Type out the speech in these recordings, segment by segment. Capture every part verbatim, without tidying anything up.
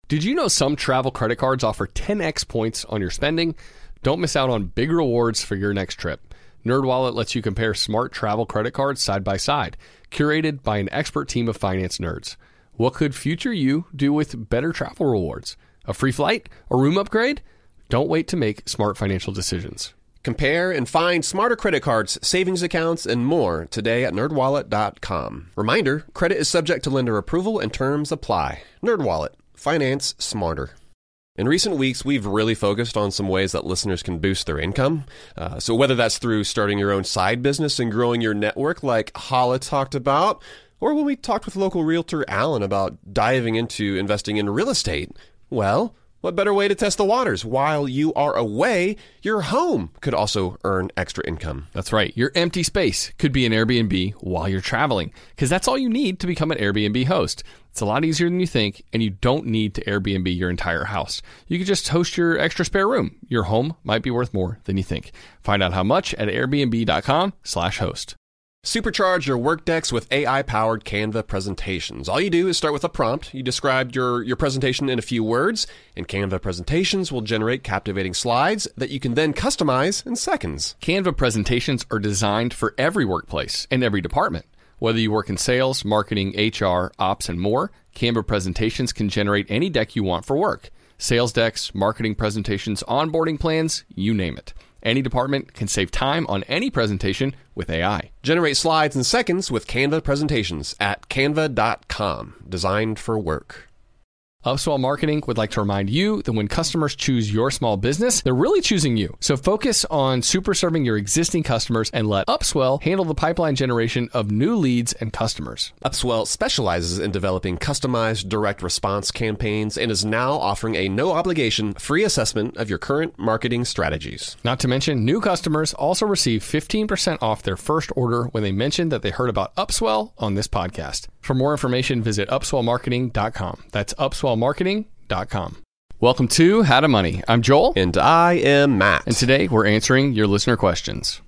Did you know some travel credit cards offer ten x points on your spending? Don't miss out on big rewards for your next trip. NerdWallet lets you compare smart travel credit cards side by side, curated by an expert team of finance nerds. What could future you do with better travel rewards? A free flight? A room upgrade? Don't wait to make smart financial decisions. Compare and find smarter credit cards, savings accounts, and more today at nerd wallet dot com. Reminder, credit is subject to lender approval and terms apply. NerdWallet. Finance smarter. In recent weeks, we've really focused on some ways that listeners can boost their income. Uh, so whether that's through starting your own side business and growing your network like Hala talked about, or when we talked with local realtor Alan about diving into investing in real estate, well, what better way to test the waters? While you are away, your home could also earn extra income. That's right. Your empty space could be an Airbnb while you're traveling, because that's all you need to become an Airbnb host. It's a lot easier than you think, and you don't need to Airbnb your entire house. You could just host your extra spare room. Your home might be worth more than you think. Find out how much at airbnb dot com slash host. Supercharge your work decks with A I-powered Canva presentations. All you do is start with a prompt. You describe your, your presentation in a few words, and Canva presentations will generate captivating slides that you can then customize in seconds. Canva presentations are designed for every workplace and every department. Whether you work in sales, marketing, H R, ops, and more, Canva presentations can generate any deck you want for work. Sales decks, marketing presentations, onboarding plans, you name it. Any department can save time on any presentation with A I. Generate slides in seconds with Canva presentations at canva dot com. Designed for work. Upswell Marketing would like to remind you that when customers choose your small business, they're really choosing you. So focus on super serving your existing customers and let Upswell handle the pipeline generation of new leads and customers. Upswell specializes in developing customized direct response campaigns and is now offering a no-obligation free assessment of your current marketing strategies. Not to mention, new customers also receive fifteen percent off their first order when they mention that they heard about Upswell on this podcast. For more information, visit upswell marketing dot com. That's upswell marketing dot com. Welcome to How to Money. I'm Joel. And I am Matt. And today we're answering your listener questions.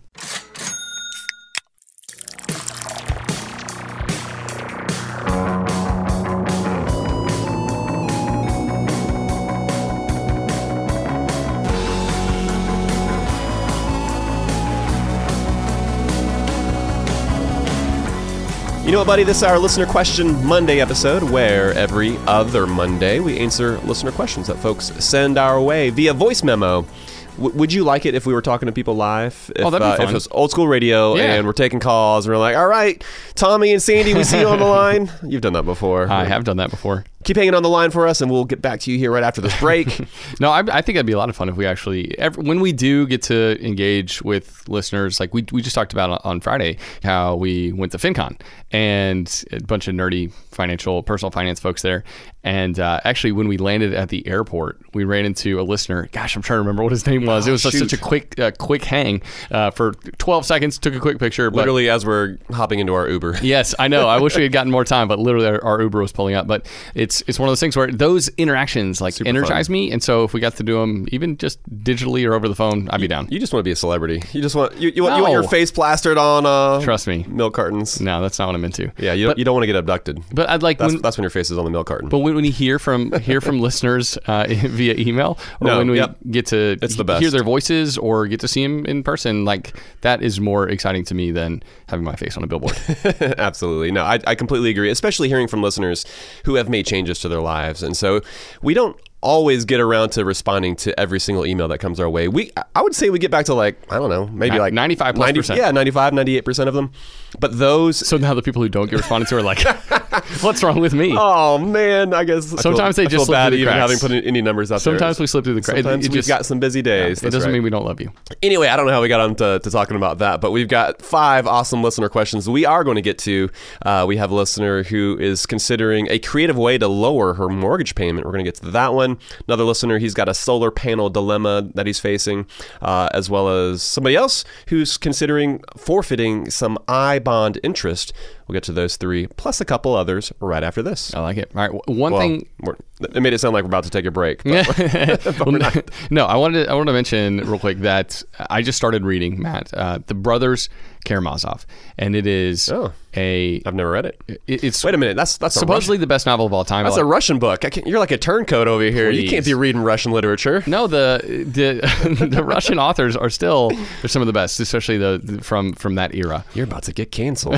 You know what, buddy? This is our Listener Question Monday episode, where every other Monday we answer listener questions that folks send our way via voice memo. W- would you like it if we were talking to people live? If, oh, that'd be uh, fun. If it was old school radio yeah. and we're taking calls and we're like, all right, Tommy and Sandy, we see you on the line. You've done that before. I have done that before. Keep hanging on the line for us, and we'll get back to you here right after this break. No, I, I think that'd be a lot of fun if we actually, every, when we do get to engage with listeners, like we we just talked about on Friday, how we went to FinCon and a bunch of nerdy financial, personal finance folks there. And uh, actually, when we landed at the airport, we ran into a listener. Gosh, I'm trying to remember what his name was. Oh, it was such, shoot. such a quick uh, quick hang uh, for twelve seconds, took a quick picture. But Literally as we're hopping into our Uber. Yes, I know. I wish we had gotten more time, but literally our, our Uber was pulling up. But it's it's one of those things where those interactions like Super energize fun. me, and so if we got to do them even just digitally or over the phone, I'd be down. You just want to be a celebrity. You just want you, you want No. you want your face plastered on uh Trust me. milk cartons. No, that's not what I'm into. Yeah, you But- don't, you don't want to get abducted. But I'd like That's when, that's when your face is on the milk carton. but when, when you hear from hear from listeners uh, via email, or No, when we yep. get to It's the hear best. their voices or get to see them in person, like that is more exciting to me than having my face on a billboard. Absolutely. No, I, I completely agree, especially hearing from listeners who have made changes to their lives. And so we don't always get around to responding to every single email that comes our way. We, I would say we get back to like, I don't know, maybe Ni- like ninety-five plus percent. Yeah, ninety-five, ninety-eight percent of them. But those... So now the people who don't get responded to are like, what's wrong with me? Oh, man, I guess... Sometimes I they feel, just I feel slip bad through the even cracks. having put any numbers out Sometimes there. we slip through the cracks. It- Sometimes it we've just- got some busy days. It That's doesn't right. mean we don't love you. Anyway, I don't know how we got on to, to talking about that, but we've got five awesome listener questions we are going to get to. Uh, we have a listener who is considering a creative way to lower her mortgage payment. We're going to get to that one. Another listener, he's got a solar panel dilemma that he's facing, uh, as well as somebody else who's considering forfeiting some I bond interest We'll get to those three, plus a couple others right after this. I like it. All right. One well, thing. We're, it made it sound like we're about to take a break. But, but well, no, I wanted to, I wanted to mention real quick that I just started reading, Matt, uh, The Brothers Karamazov, and it is oh, a. I've never read it. it it's Wait a minute. That's that's supposedly a the best novel of all time. That's like, a Russian book. I can't, you're like a turncoat over here. Please. You can't be reading Russian literature. No, the the, the Russian authors are still they're some of the best, especially the, the from from that era. You're about to get canceled.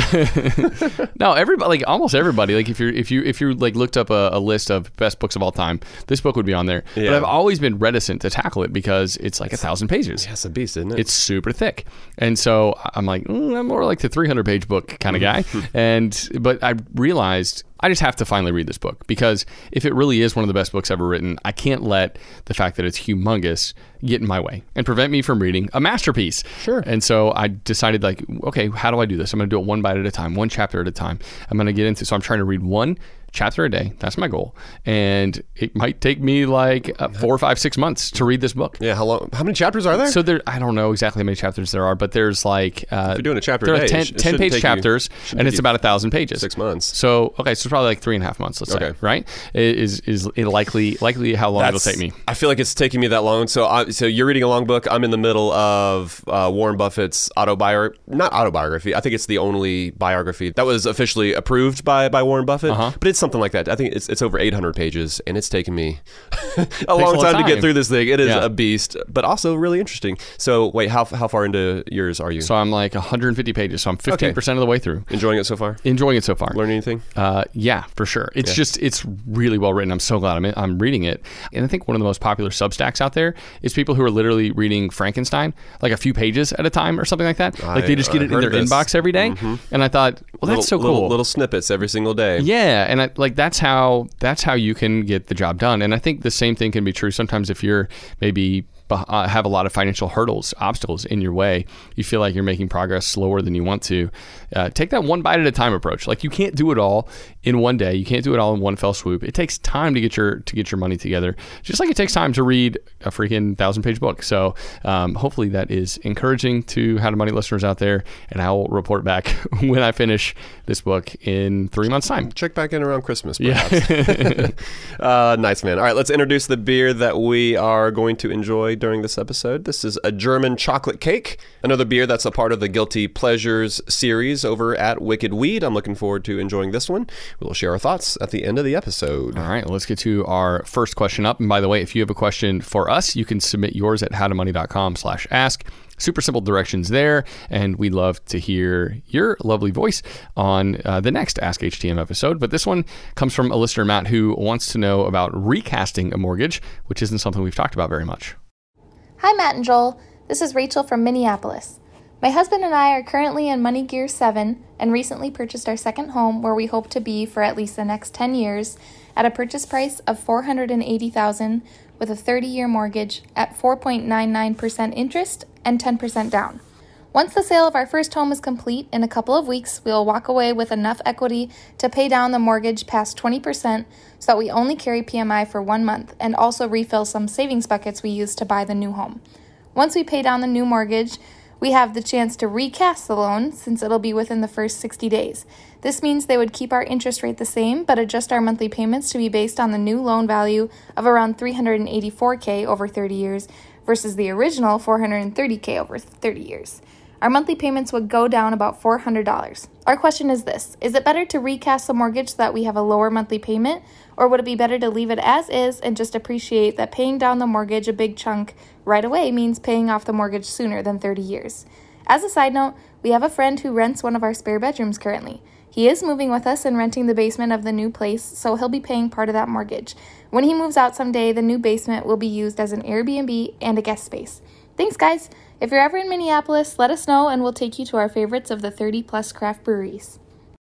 No, everybody, like almost everybody, like if you're if you if you like looked up a, a list of best books of all time, this book would be on there. Yeah. But I've always been reticent to tackle it because it's like a thousand pages. Yeah, it's a beast, isn't it? It's super thick, and so I'm like, mm, I'm more like the three hundred page book kind of guy. And but I realized I just have to finally read this book, because if it really is one of the best books ever written, I can't let the fact that it's humongous get in my way and prevent me from reading a masterpiece. Sure. And so I decided, like, okay, how do I do this? I'm going to do it one bite at a time, one chapter at a time. I'm going to get into, so I'm trying to read one chapter a day. That's my goal. And it might take me like uh, four, five, six months to read this book. Yeah. How long? How many chapters are there? So there, I don't know exactly how many chapters there are, but there's like uh, if you're doing a chapter there a are day, ten, it sh- it ten shouldn't page take chapters, you, and it's about a thousand pages. Six months. So okay, so it's probably like three and a half months. Let's Okay. say, right? Is is it likely likely how long That's, it'll take me? I feel like it's taking me that long. So, I, so you're reading a long book. I'm in the middle of uh, Warren Buffett's autobiography. Not autobiography. I think it's the only biography that was officially approved by, by Warren Buffett. Uh-huh. But it's something like that. I think it's it's over eight hundred pages, and it's taken me a a long long time, to time. get through this thing. It is Yeah. a beast, but also really interesting. So, wait, how how far into yours are you? So I'm like one hundred fifty pages. So I'm fifteen percent of the way through. Enjoying it so far? Enjoying it so far. Learning anything? Uh, yeah, for sure. It's Yeah. just, it's really well written. I'm so glad I'm, I'm reading it. And I think one of the most popular Substacks out there is people who are literally reading Frankenstein, like a few pages at a time or something like that. I- like they just get I it in heard their this. inbox every day. Mhm. And I thought, well, that's little, so cool. Little, little snippets every single day. Yeah, and I, like that's how that's how you can get the job done. And I think the same thing can be true sometimes if you're maybe uh, have a lot of financial hurdles, obstacles in your way. You feel like you're making progress slower than you want to. Uh, take that one bite at a time approach. Like you can't do it all in one day. You can't do it all in one fell swoop. It takes time to get your to get your money together. Just like it takes time to read a freaking thousand page book. So um, hopefully that is encouraging to How to Money listeners out there. And I will report back when I finish this book in three months' time. Check back in around Christmas, perhaps. Yeah. uh, nice, man. All right, let's introduce the beer that we are going to enjoy during this episode. This is a German chocolate cake, another beer that's a part of the Guilty Pleasures series over at Wicked Weed. I'm looking forward to enjoying this one. We'll share our thoughts at the end of the episode. All right, let's get to our first question up. And by the way, if you have a question for us, you can submit yours at howtomoney.com slash ask. Super simple directions there, and we'd love to hear your lovely voice on uh, the next Ask H T M episode. But this one comes from a listener, Matt, who wants to know about recasting a mortgage, which isn't something we've talked about very much. Hi, Matt and Joel. This is Rachel from Minneapolis. My husband and I are currently in Money Gear seven and recently purchased our second home where we hope to be for at least the next ten years at a purchase price of four hundred eighty thousand dollars with a thirty-year mortgage at four point nine nine percent interest and ten percent down. Once the sale of our first home is complete in a couple of weeks, we will walk away with enough equity to pay down the mortgage past twenty percent so that we only carry P M I for one month and also refill some savings buckets we used to buy the new home. Once we pay down the new mortgage, we have the chance to recast the loan since it'll be within the first sixty days. This means they would keep our interest rate the same, but adjust our monthly payments to be based on the new loan value of around three hundred eighty-four thousand dollars over thirty years versus the original four hundred thirty thousand dollars over thirty years. Our monthly payments would go down about four hundred dollars. Our question is this: is it better to recast the mortgage so that we have a lower monthly payment, or would it be better to leave it as is and just appreciate that paying down the mortgage a big chunk right away means paying off the mortgage sooner than thirty years? As a side note, we have a friend who rents one of our spare bedrooms currently. He is moving with us and renting the basement of the new place, so he'll be paying part of that mortgage. When he moves out someday, the new basement will be used as an Airbnb and a guest space. Thanks, guys. If you're ever in Minneapolis, let us know and we'll take you to our favorites of the thirty plus craft breweries.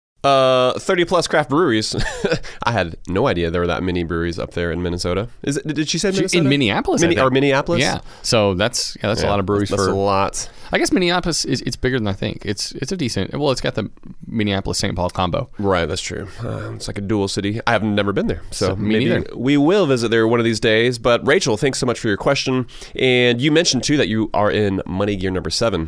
Uh, thirty plus craft breweries. I had no idea there were that many breweries up there in Minnesota. Is it? Did she say Minnesota? In Minneapolis, I Mini- think. or Minneapolis? Yeah. So that's yeah, that's Yeah, a lot of breweries that's for a lot. I guess Minneapolis is it's bigger than I think. It's it's a decent. Well, it's got the Minneapolis Saint Paul combo. Right, that's true. Uh, it's like a dual city. I have never been there, so, So, me maybe neither. we will visit there one of these days. But Rachel, thanks so much for your question. And you mentioned too that you are in Money Gear number seven.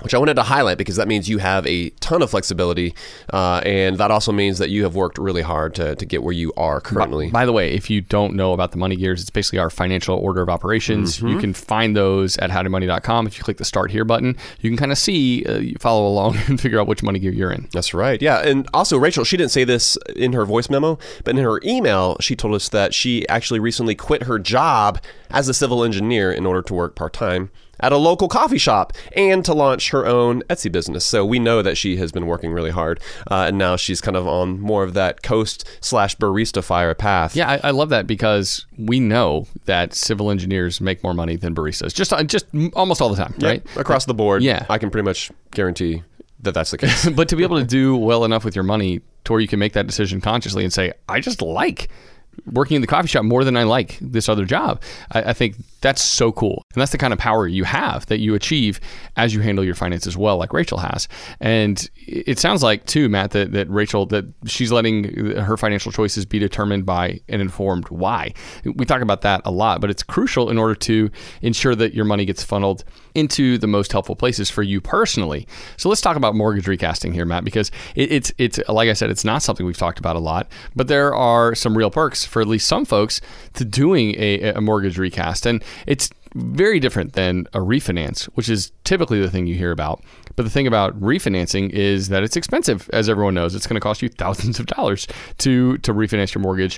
which I wanted to highlight because that means you have a ton of flexibility, uh, and that also means that you have worked really hard to, to get where you are currently. By, by the way, if you don't know about the Money Gears, it's basically our financial order of operations. Mm-hmm. You can find those at how to money dot com. If you click the Start Here button, you can kind of see, uh, you follow along and figure out which Money Gear you're in. That's right. Yeah. And also, Rachel, she didn't say this in her voice memo, but in her email, she told us that she actually recently quit her job as a civil engineer in order to work part-time at a local coffee shop and to launch her own Etsy business. So we know that she has been working really hard, uh, and now she's kind of on more of that coast slash barista fire path. Yeah, I, I love that because we know that civil engineers make more money than baristas, just just almost all the time, yep. right? Across the board. Yeah. I can pretty much guarantee that that's the case. But to be able to do well enough with your money to where you can make that decision consciously and say, I just like working in the coffee shop more than I like this other job. I, I think that's so cool. And that's the kind of power you have that you achieve as you handle your finances well, like Rachel has. And it sounds like too, Matt, that, that Rachel, that she's letting her financial choices be determined by an informed why. We talk about that a lot, but it's crucial in order to ensure that your money gets funneled into the most helpful places for you personally. So let's talk about mortgage recasting here, Matt, because it, it's, it's like I said, it's not something we've talked about a lot, but there are some real perks for at least some folks to doing a, a mortgage recast. And it's very different than a refinance, which is typically the thing you hear about. But the thing about refinancing is that it's expensive, as everyone knows. It's going to cost you thousands of dollars to to refinance your mortgage.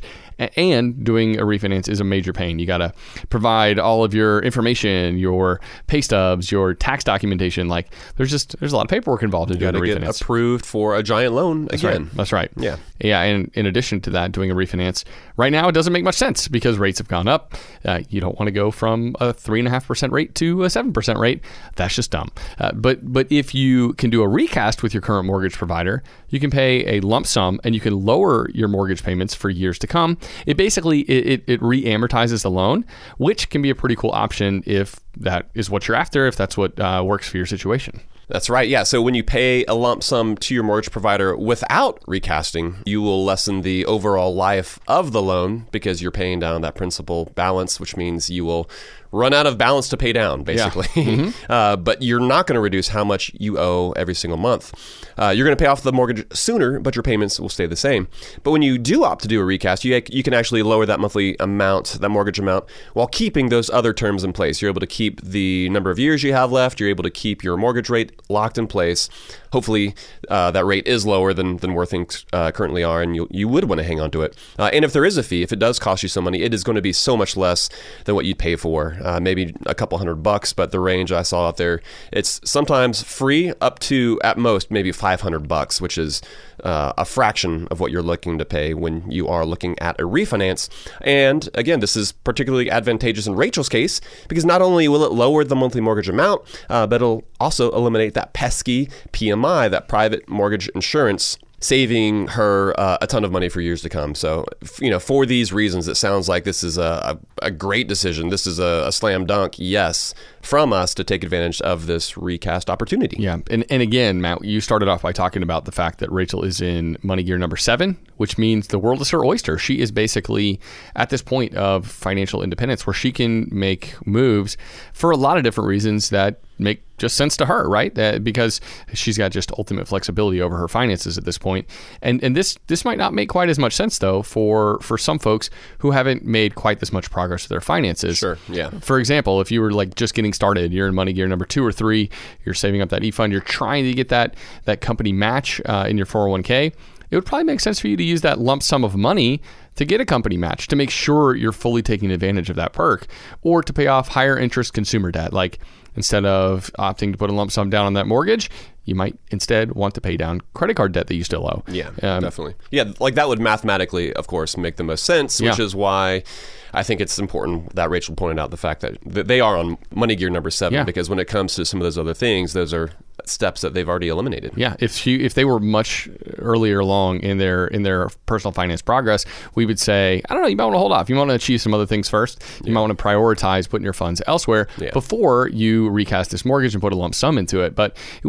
And doing a refinance is a major pain. You got to provide all of your information, your pay stubs, your tax documentation. Like there's just there's a lot of paperwork involved in doing a refinance. You got to get approved for a giant loan That's again. Right. That's right. Yeah. Yeah. And in addition to that, doing a refinance right now, it doesn't make much sense because rates have gone up. Uh, you don't want to go from a three and a half percent rate to a seven percent rate. That's just dumb. Uh, but but if you can do a recast with your current mortgage provider, you can pay a lump sum and you can lower your mortgage payments for years to come. It basically it, it, it re-amortizes the loan, which can be a pretty cool option if that is what you're after, if that's what uh, works for your situation. That's right. Yeah. So when you pay a lump sum to your mortgage provider without recasting, you will lessen the overall life of the loan because you're paying down that principal balance, which means you will run out of balance to pay down, basically. Yeah. Mm-hmm. uh, but you're not going to reduce how much you owe every single month. Uh, you're going to pay off the mortgage sooner, but your payments will stay the same. But when you do opt to do a recast, you, you can actually lower that monthly amount, that mortgage amount, while keeping those other terms in place. You're able to keep the number of years you have left. You're able to keep your mortgage rate locked in place. Hopefully, uh, that rate is lower than, than where things uh, currently are, and you, you would want to hang on to it. Uh, and if there is a fee, if it does cost you some money, it is going to be so much less than what you'd pay for. Uh, maybe a couple hundred bucks, but the range I saw out there, it's sometimes free up to, at most, maybe five hundred bucks, which is uh, a fraction of what you're looking to pay when you are looking at a refinance. And again, this is particularly advantageous in Rachel's case because not only will it lower the monthly mortgage amount, uh, but it'll also eliminate that pesky P M I, that private mortgage insurance, saving her uh, a ton of money for years to come. So, you know, for these reasons, it sounds like this is a, a, a great decision. This is a, a slam dunk, yes, from us to take advantage of this recast opportunity. Yeah. And, and again, Matt, you started off by talking about the fact that Rachel is in Money Gear number seven, which means the world is her oyster. She is basically at this point of financial independence where she can make moves for a lot of different reasons that make just sense to her, right? Uh, because she's got just ultimate flexibility over her finances at this point. And and this this might not make quite as much sense though for for some folks who haven't made quite this much progress with their finances. Sure, yeah. For example, if you were like just getting started, you're in Money Gear number two or three, you're saving up that e-fund, you're trying to get that that company match uh, in your four oh one k, it would probably make sense for you to use that lump sum of money to get a company match, to make sure you're fully taking advantage of that perk, or to pay off higher interest consumer debt. Like instead of opting to put a lump sum down on that mortgage, you might instead want to pay down credit card debt that you still owe. Yeah, um, definitely. Yeah, like that would mathematically, of course, make the most sense, which yeah. is why I think it's important that Rachel pointed out the fact that they are on Money Gear number seven, yeah. because when it comes to some of those other things, those are steps that they've already eliminated. Yeah, if she, if they were much earlier along in their in their personal finance progress, we would say, I don't know, you might want to hold off. You want to achieve some other things first. You yeah. might want to prioritize putting your funds elsewhere yeah. before you recast this mortgage and put a lump sum into it. But we just want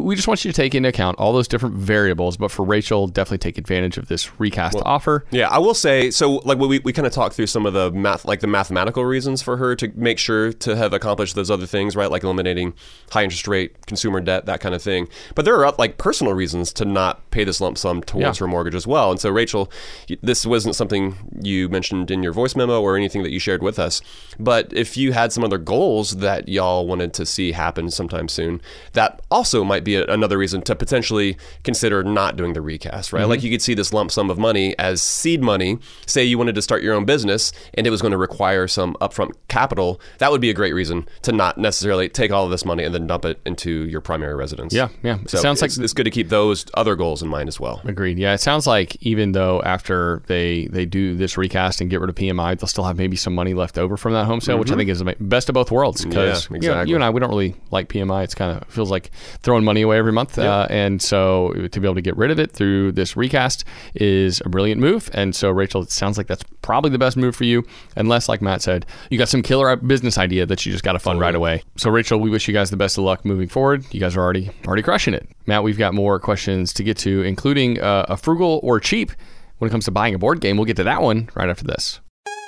you to take into account all those different variables, but for Rachel, definitely take advantage of this recast well, offer. Yeah, I will say, so like we, we kind of talked through some of the math, like the mathematical reasons for her to make sure to have accomplished those other things, right? Like eliminating high interest rate, consumer debt, that kind of thing. But there are like personal reasons to not pay this lump sum towards yeah. her mortgage as well. And so Rachel, this wasn't something you mentioned in your voice memo or anything that you shared with us. But if you had some other goals that y'all wanted to see happen sometime soon, that also might be a, another reason to potentially consider not doing the recast, right? Mm-hmm. Like you could see this lump sum of money as seed money. Say you wanted to start your own business and it was going to require some upfront capital. That would be a great reason to not necessarily take all of this money and then dump it into your primary residence. Yeah, yeah. So it sounds it's, like it's good to keep those other goals in mind as well. Agreed. Yeah, it sounds like even though after they they do this recast and get rid of P M I, they'll still have maybe some money left over from that home sale, mm-hmm. which I think is the best of both worlds. Because yeah, exactly. you, know, you and I, we don't really like P M I. It's kind of feels like throwing money away every month. Yeah. Uh, and so to be able to get rid of it through this recast is a brilliant move. And so, Rachel, it sounds like that's probably the best move for you. Unless, like Matt said, you got some killer business idea that you just got to fund right away. So, Rachel, we wish you guys the best of luck moving forward. You guys are already already crushing it. Matt, we've got more questions to get to, including uh, a frugal or cheap when it comes to buying a board game. We'll get to that one right after this.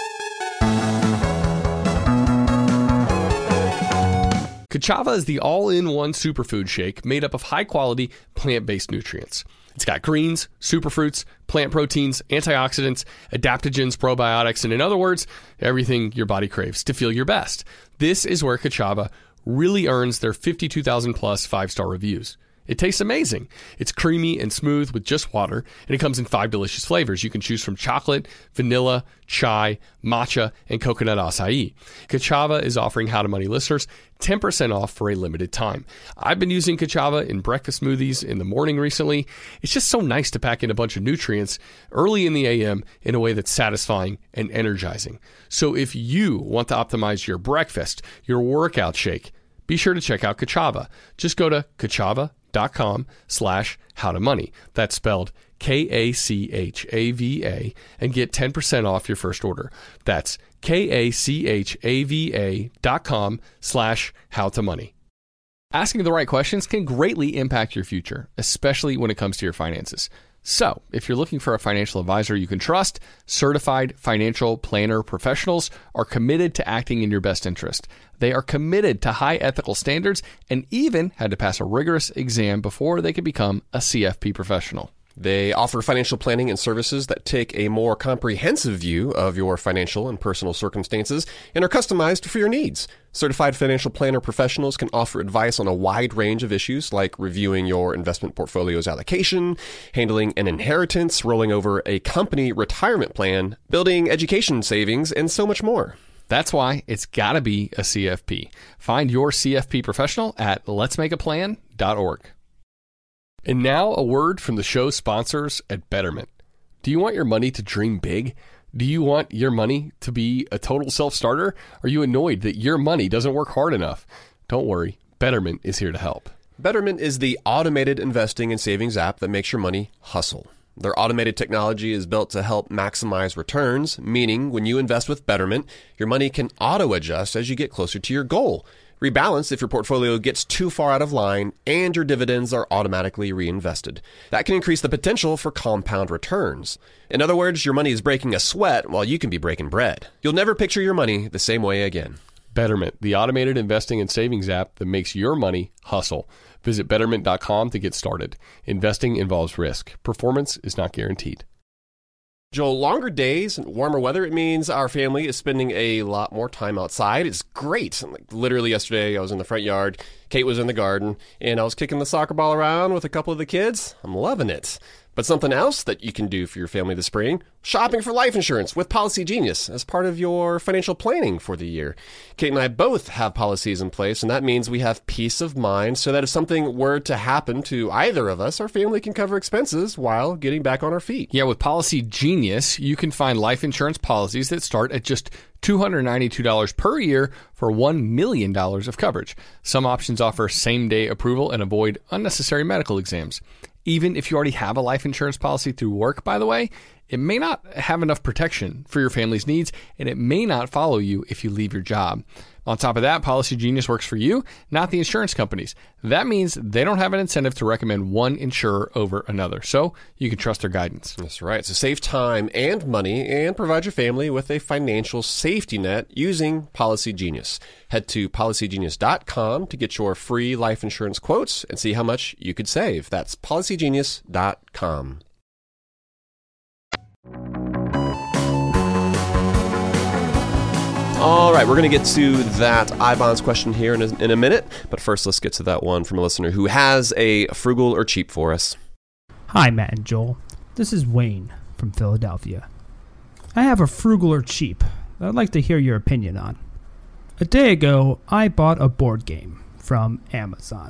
Ka'Chava is the all-in-one superfood shake made up of high-quality plant-based nutrients. It's got greens, superfruits, plant proteins, antioxidants, adaptogens, probiotics, and in other words, everything your body craves to feel your best. This is where Ka'Chava really earns their fifty-two thousand plus five-star reviews. It tastes amazing. It's creamy and smooth with just water, and it comes in five delicious flavors. You can choose from chocolate, vanilla, chai, matcha, and coconut acai. Ka'Chava is offering How to Money listeners ten percent off for a limited time. I've been using Ka'Chava in breakfast smoothies in the morning recently. It's just so nice to pack in a bunch of nutrients early in the A M in a way that's satisfying and energizing. So if you want to optimize your breakfast, your workout shake, be sure to check out Ka'Chava. Just go to Ka'Chava.com slash how to money. That's spelled K A C H A V A and get ten percent off your first order. That's K A C H A V A dot com slash how to money. Asking the right questions can greatly impact your future, especially when it comes to your finances. So, if you're looking for a financial advisor you can trust, certified financial planner professionals are committed to acting in your best interest. They are committed to high ethical standards and even had to pass a rigorous exam before they could become a C F P professional. They offer financial planning and services that take a more comprehensive view of your financial and personal circumstances and are customized for your needs. Certified financial planner professionals can offer advice on a wide range of issues like reviewing your investment portfolio's allocation, handling an inheritance, rolling over a company retirement plan, building education savings, and so much more. That's why it's got to be a C F P. Find your C F P professional at lets make a plan dot org. And now a word from the show sponsors at Betterment. Do you want your money to dream big? Do you want your money to be a total self-starter? Are you annoyed that your money doesn't work hard enough? Don't worry, Betterment is here to help. Betterment is the automated investing and savings app that makes your money hustle. Their automated technology is built to help maximize returns, meaning when you invest with Betterment, your money can auto-adjust as you get closer to your goal. Rebalance if your portfolio gets too far out of line and your dividends are automatically reinvested. That can increase the potential for compound returns. In other words, your money is breaking a sweat while you can be breaking bread. You'll never picture your money the same way again. Betterment, the automated investing and savings app that makes your money hustle. Visit betterment dot com to get started. Investing involves risk. Performance is not guaranteed. Joel, longer days and warmer weather, it means our family is spending a lot more time outside. It's great. Like, literally yesterday, I was in the front yard, Kate was in the garden, and I was kicking the soccer ball around with a couple of the kids. I'm loving it. But something else that you can do for your family this spring, shopping for life insurance with Policy Genius as part of your financial planning for the year. Kate and I both have policies in place, and that means we have peace of mind so that if something were to happen to either of us, our family can cover expenses while getting back on our feet. Yeah, with Policy Genius, you can find life insurance policies that start at just two hundred ninety-two dollars per year for one million dollars of coverage. Some options offer same-day approval and avoid unnecessary medical exams. Even if you already have a life insurance policy through work, by the way, it may not have enough protection for your family's needs, and it may not follow you if you leave your job. On top of that, Policy Genius works for you, not the insurance companies. That means they don't have an incentive to recommend one insurer over another, so you can trust their guidance. That's right. So save time and money and provide your family with a financial safety net using Policy Genius. Head to policy genius dot com to get your free life insurance quotes and see how much you could save. That's policy genius dot com. All right, we're going to get to that iBonds question here in a, in a minute. But first, let's get to that one from a listener who has a frugal or cheap for us. Hi, Matt and Joel. This is Wayne from Philadelphia. I have a frugal or cheap that I'd like to hear your opinion on. A day ago, I bought a board game from Amazon.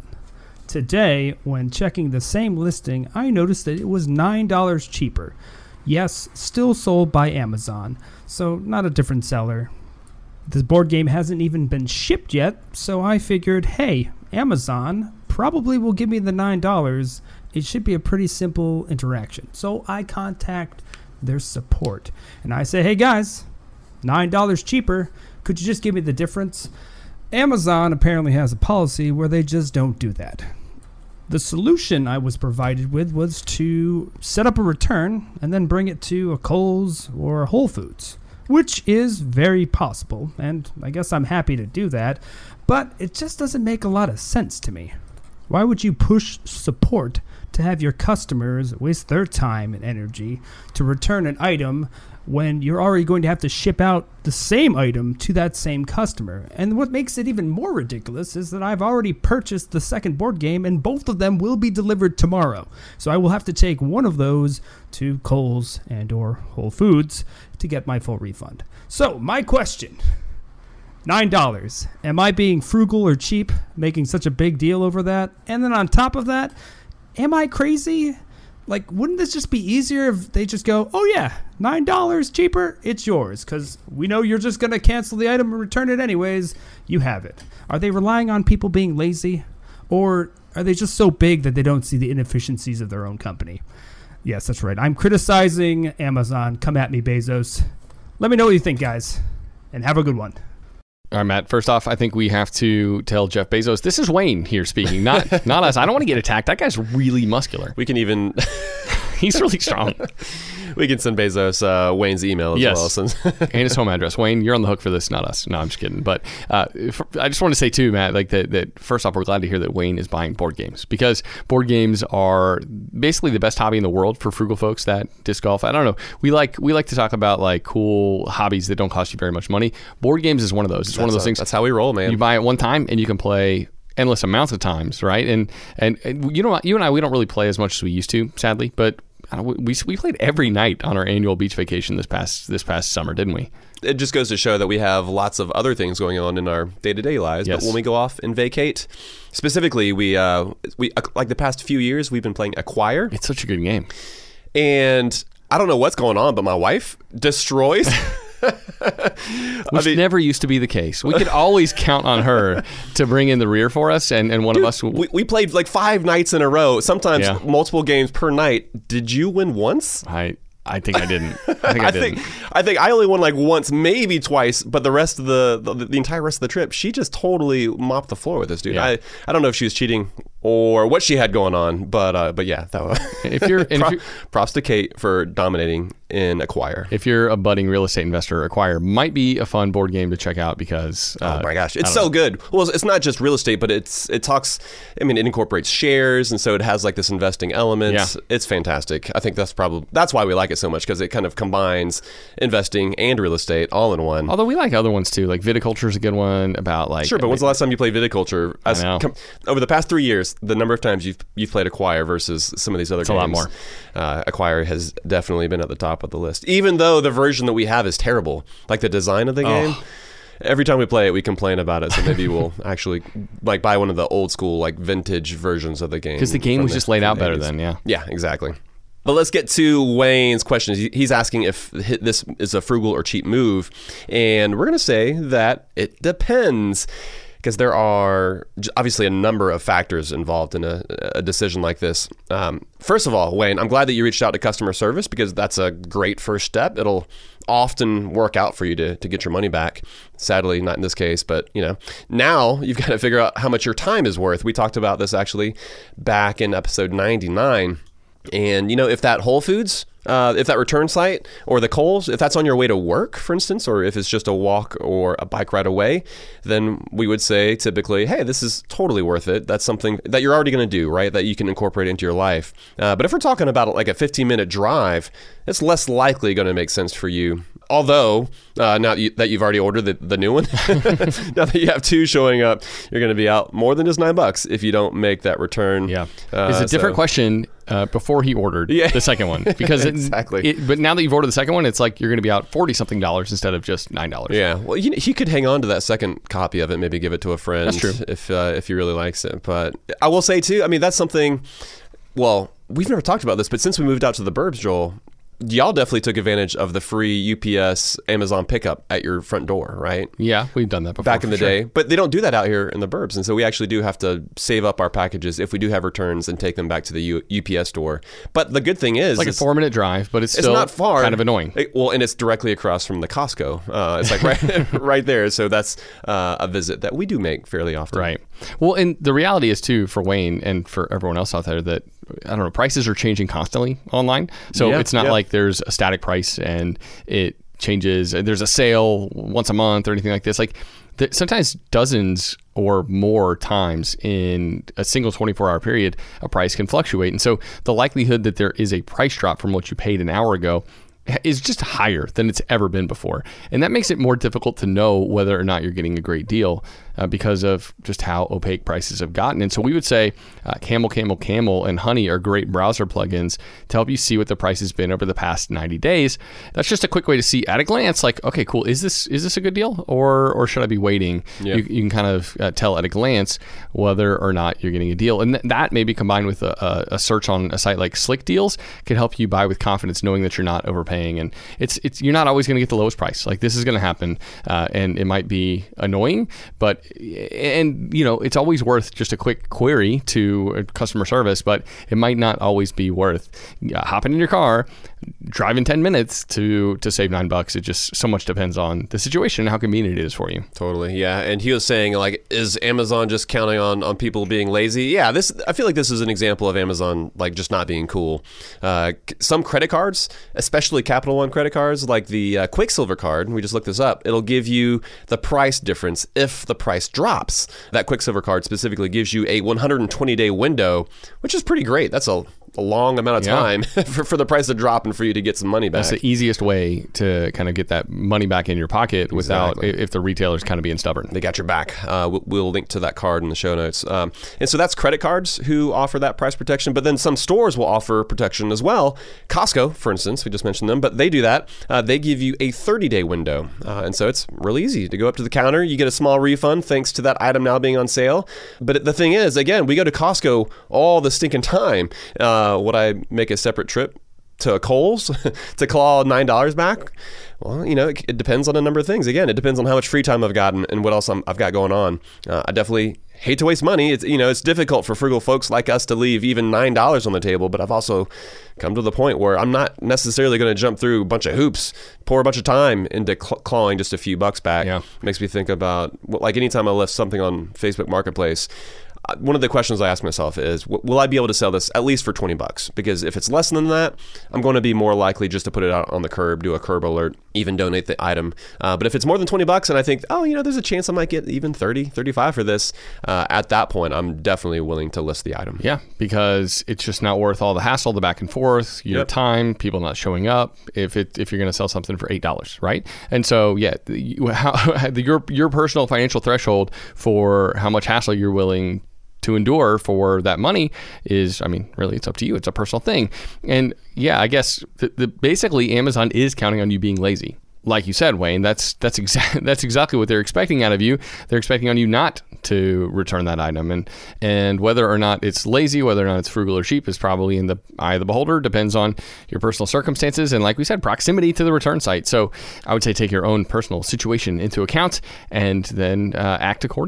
Today, when checking the same listing, I noticed that it was nine dollars cheaper. Yes, still sold by Amazon, so not a different seller. The board game hasn't even been shipped yet, so I figured, hey, Amazon probably will give me the nine dollars. It should be a pretty simple interaction. So I contact their support, and I say, hey guys, nine dollars cheaper. Could you just give me the difference? Amazon apparently has a policy where they just don't do that. The solution I was provided with was to set up a return and then bring it to a Kohl's or a Whole Foods, which is very possible, and I guess I'm happy to do that, but it just doesn't make a lot of sense to me. Why would you push support to have your customers waste their time and energy to return an item when you're already going to have to ship out the same item to that same customer? And what makes it even more ridiculous is that I've already purchased the second board game, and both of them will be delivered tomorrow. So I will have to take one of those to Kohl's and or Whole Foods to get my full refund. So my question, nine dollars. Am I being frugal or cheap, making such a big deal over that? And then on top of that, am I crazy? Like, wouldn't this just be easier if they just go, oh yeah, nine dollars cheaper, it's yours, because we know you're just going to cancel the item and return it anyways. You have it. Are they relying on people being lazy? Or are they just so big that they don't see the inefficiencies of their own company? Yes, that's right. I'm criticizing Amazon. Come at me, Bezos. Let me know what you think, guys, and have a good one. All right, Matt, first off, I think we have to tell Jeff Bezos, this is Wayne here speaking, not not us. I don't want to get attacked. That guy's really muscular. We can even... He's really strong. We can send Bezos uh, Wayne's email as yes. well. Since and his home address. Wayne, you're on the hook for this, not us. No, I'm just kidding. But uh, for, I just want to say, too, Matt, like that, that first off, we're glad to hear that Wayne is buying board games, because board games are basically the best hobby in the world for frugal folks that disc golf. I don't know. We like we like to talk about like cool hobbies that don't cost you very much money. Board games is one of those. It's that's one of those a, things. That's how we roll, man. You buy it one time and you can play endless amounts of times, right? And, and, and you know, you and I, we don't really play as much as we used to, sadly, but I don't, we we played every night on our annual beach vacation this past this past summer, didn't we? It just goes to show that we have lots of other things going on in our day-to-day lives. Yes. But when we go off and vacate, specifically, we we we like the past few years, we've been playing Acquire. It's such a good game. And I don't know what's going on, but my wife destroys. Which I mean, never used to be the case. We could always count on her to bring in the rear for us, and, and one dude, of us... We, we played like five nights in a row, sometimes Yeah. multiple games per night. Did you win once? I I think I didn't. I think I, I didn't. think I think I only won like once, maybe twice, but the rest of the, the the entire rest of the trip, she just totally mopped the floor with this dude. Yeah. I, I don't know if she was cheating or what she had going on, but uh, but yeah, that was, If you're- and if Pro- you're- props to Kate for dominating in Acquire. If you're a budding real estate investor, Acquire might be a fun board game to check out because... Uh, Oh my gosh, it's I so don't know. good. Well, it's not just real estate, but it's it talks. I mean, it incorporates shares, and so it has like this investing element. Yeah. It's fantastic. I think that's probably that's why we like it so much, because it kind of combines investing and real estate all in one. Although we like other ones too, like Viticulture is a good one about like... Sure, but when's the last time you played Viticulture? As know. com- over the past three years, the number of times you've you've played Acquire versus some of these other It's a games. lot more. Uh, Acquire has definitely been at the top of the list, even though the version that we have is terrible. Like the design of the game. Oh. Every time we play it, we complain about it. So maybe we'll actually like buy one of the old school, like vintage versions of the game. Because the game from was just laid from out the better eighties. then, yeah. Yeah, exactly. But let's get to Wayne's questions. He- He's asking if hi- this is a frugal or cheap move. And we're going to say that it depends. because there are j- obviously a number of factors involved in a, a decision like this. Um, first of all, Wayne, I'm glad that you reached out to customer service because that's a great first step. It'll often work out for you to, to get your money back. Sadly, not in this case, but you know, now you've got to figure out how much your time is worth. We talked about this actually back in episode ninety-nine. And, you know, if that Whole Foods, uh, if that return site or the Kohl's, if that's on your way to work, for instance, or if it's just a walk or a bike ride away, then we would say typically, hey, this is totally worth it. That's something that you're already going to do, right? That you can incorporate into your life. Uh, but if we're talking about like a fifteen minute drive, it's less likely going to make sense for you. Although, uh, now you, that you've already ordered the, the new one, now that you have two showing up, you're going to be out more than just nine bucks if you don't make that return. Yeah. Uh, it's a different so. question uh, before he ordered Yeah. the second one. Because exactly. It, it, but now that you've ordered the second one, it's like you're going to be out forty-something dollars instead of just nine dollars. Yeah. Well, you, you could hang on to that second copy of it, maybe give it to a friend. That's true. If, uh, if he really likes it. But I will say, too, I mean, that's something, well, we've never talked about this, but since we moved out to the burbs, Joel, y'all definitely took advantage of the free U P S Amazon pickup at your front door, right? Yeah, we've done that before. Back in the sure. day. But they don't do that out here in the burbs. And so we actually do have to save up our packages if we do have returns and take them back to the U- UPS store. But the good thing is... It's like a four minute drive, but it's It's still not far. kind of annoying. It- well, and it's directly across from the Costco. Uh, it's like right, right there. So that's uh, a visit that we do make fairly often. Right. Well, and the reality is too for Wayne and for everyone else out there that, I don't know, prices are changing constantly online. So Yeah, it's not yeah. like there's a static price and it changes. There's a sale once a month or anything like this. Like th- sometimes dozens or more times in a single twenty-four hour period, a price can fluctuate. And so the likelihood that there is a price drop from what you paid an hour ago is just higher than it's ever been before. And that makes it more difficult to know whether or not you're getting a great deal uh, because of just how opaque prices have gotten. And so we would say uh, Camel, Camel, Camel, and Honey are great browser plugins to help you see what the price has been over the past ninety days. That's just a quick way to see at a glance, like, okay, cool, is this is this a good deal or or should I be waiting? Yeah. You, you can kind of uh, tell at a glance whether or not you're getting a deal. And th- that maybe combined with a, a, a search on a site like Slick Deals can help you buy with confidence knowing that you're not overpaying. And it's it's you're not always going to get the lowest price. Like this is going to happen, uh, and it might be annoying, but and you know it's always worth just a quick query to customer service, but it might not always be worth uh, hopping in your car, driving ten minutes to to save nine bucks. It just so much depends on the situation and how convenient it is for you. Totally, yeah. And he was saying, like, is Amazon just counting on, on people being lazy? Yeah, this I feel like this is an example of Amazon, like, just not being cool. Uh, some credit cards, especially Capital One credit cards, like the uh, Quicksilver card, we just looked this up, it'll give you the price difference if the price drops. That Quicksilver card specifically gives you a one hundred twenty day window, which is pretty great. That's a a long amount of Yeah. time for, for the price to drop and for you to get some money back. That's the easiest way to kind of get that money back in your pocket without Exactly. if the retailer's kind of being stubborn. They got your back. Uh, we'll, we'll link to that card in the show notes. Um, and so that's credit cards who offer that price protection, but then some stores will offer protection as well. Costco, for instance, we just mentioned them, but they do that. Uh, they give you a thirty day window. Uh, and so it's really easy to go up to the counter. You get a small refund thanks to that item now being on sale. But the thing is, again, we go to Costco all the stinking time. Uh, would I make a separate trip to a Kohl's to claw nine dollars back? Well, you know, it, it depends on a number of things. Again, it depends on how much free time I've gotten and what else I'm, I've got going on. Uh, I definitely hate to waste money. It's, you know, it's difficult for frugal folks like us to leave even nine dollars on the table, but I've also come to the point where I'm not necessarily going to jump through a bunch of hoops, pour a bunch of time into cl- clawing just a few bucks back. Yeah. Makes me think about, well, like anytime I list something on Facebook Marketplace, one of the questions I ask myself is, w- will I be able to sell this at least for twenty bucks? Because if it's less than that, I'm going to be more likely just to put it out on the curb, do a curb alert, even donate the item. Uh, but if it's more than twenty bucks and I think, oh, you know, there's a chance I might get even thirty, thirty-five for this, uh, at that point, I'm definitely willing to list the item. Yeah, because it's just not worth all the hassle, the back and forth, your Yep. time, people not showing up. If it if you're going to sell something for eight dollars, right? And so, yeah, the, how, your your personal financial threshold for how much hassle you're willing to endure for that money is, I mean, really, it's up to you. It's a personal thing. And yeah, I guess the, the basically Amazon is counting on you being lazy. Like you said, Wayne, that's that's exactly that's exactly what they're expecting out of you. They're expecting on you not to return that item, and and whether or not it's lazy, whether or not it's frugal or cheap, is probably in the eye of the beholder. Depends on your personal circumstances and, like we said, proximity to the return site. So I would say take your own personal situation into account and then uh, act accordingly.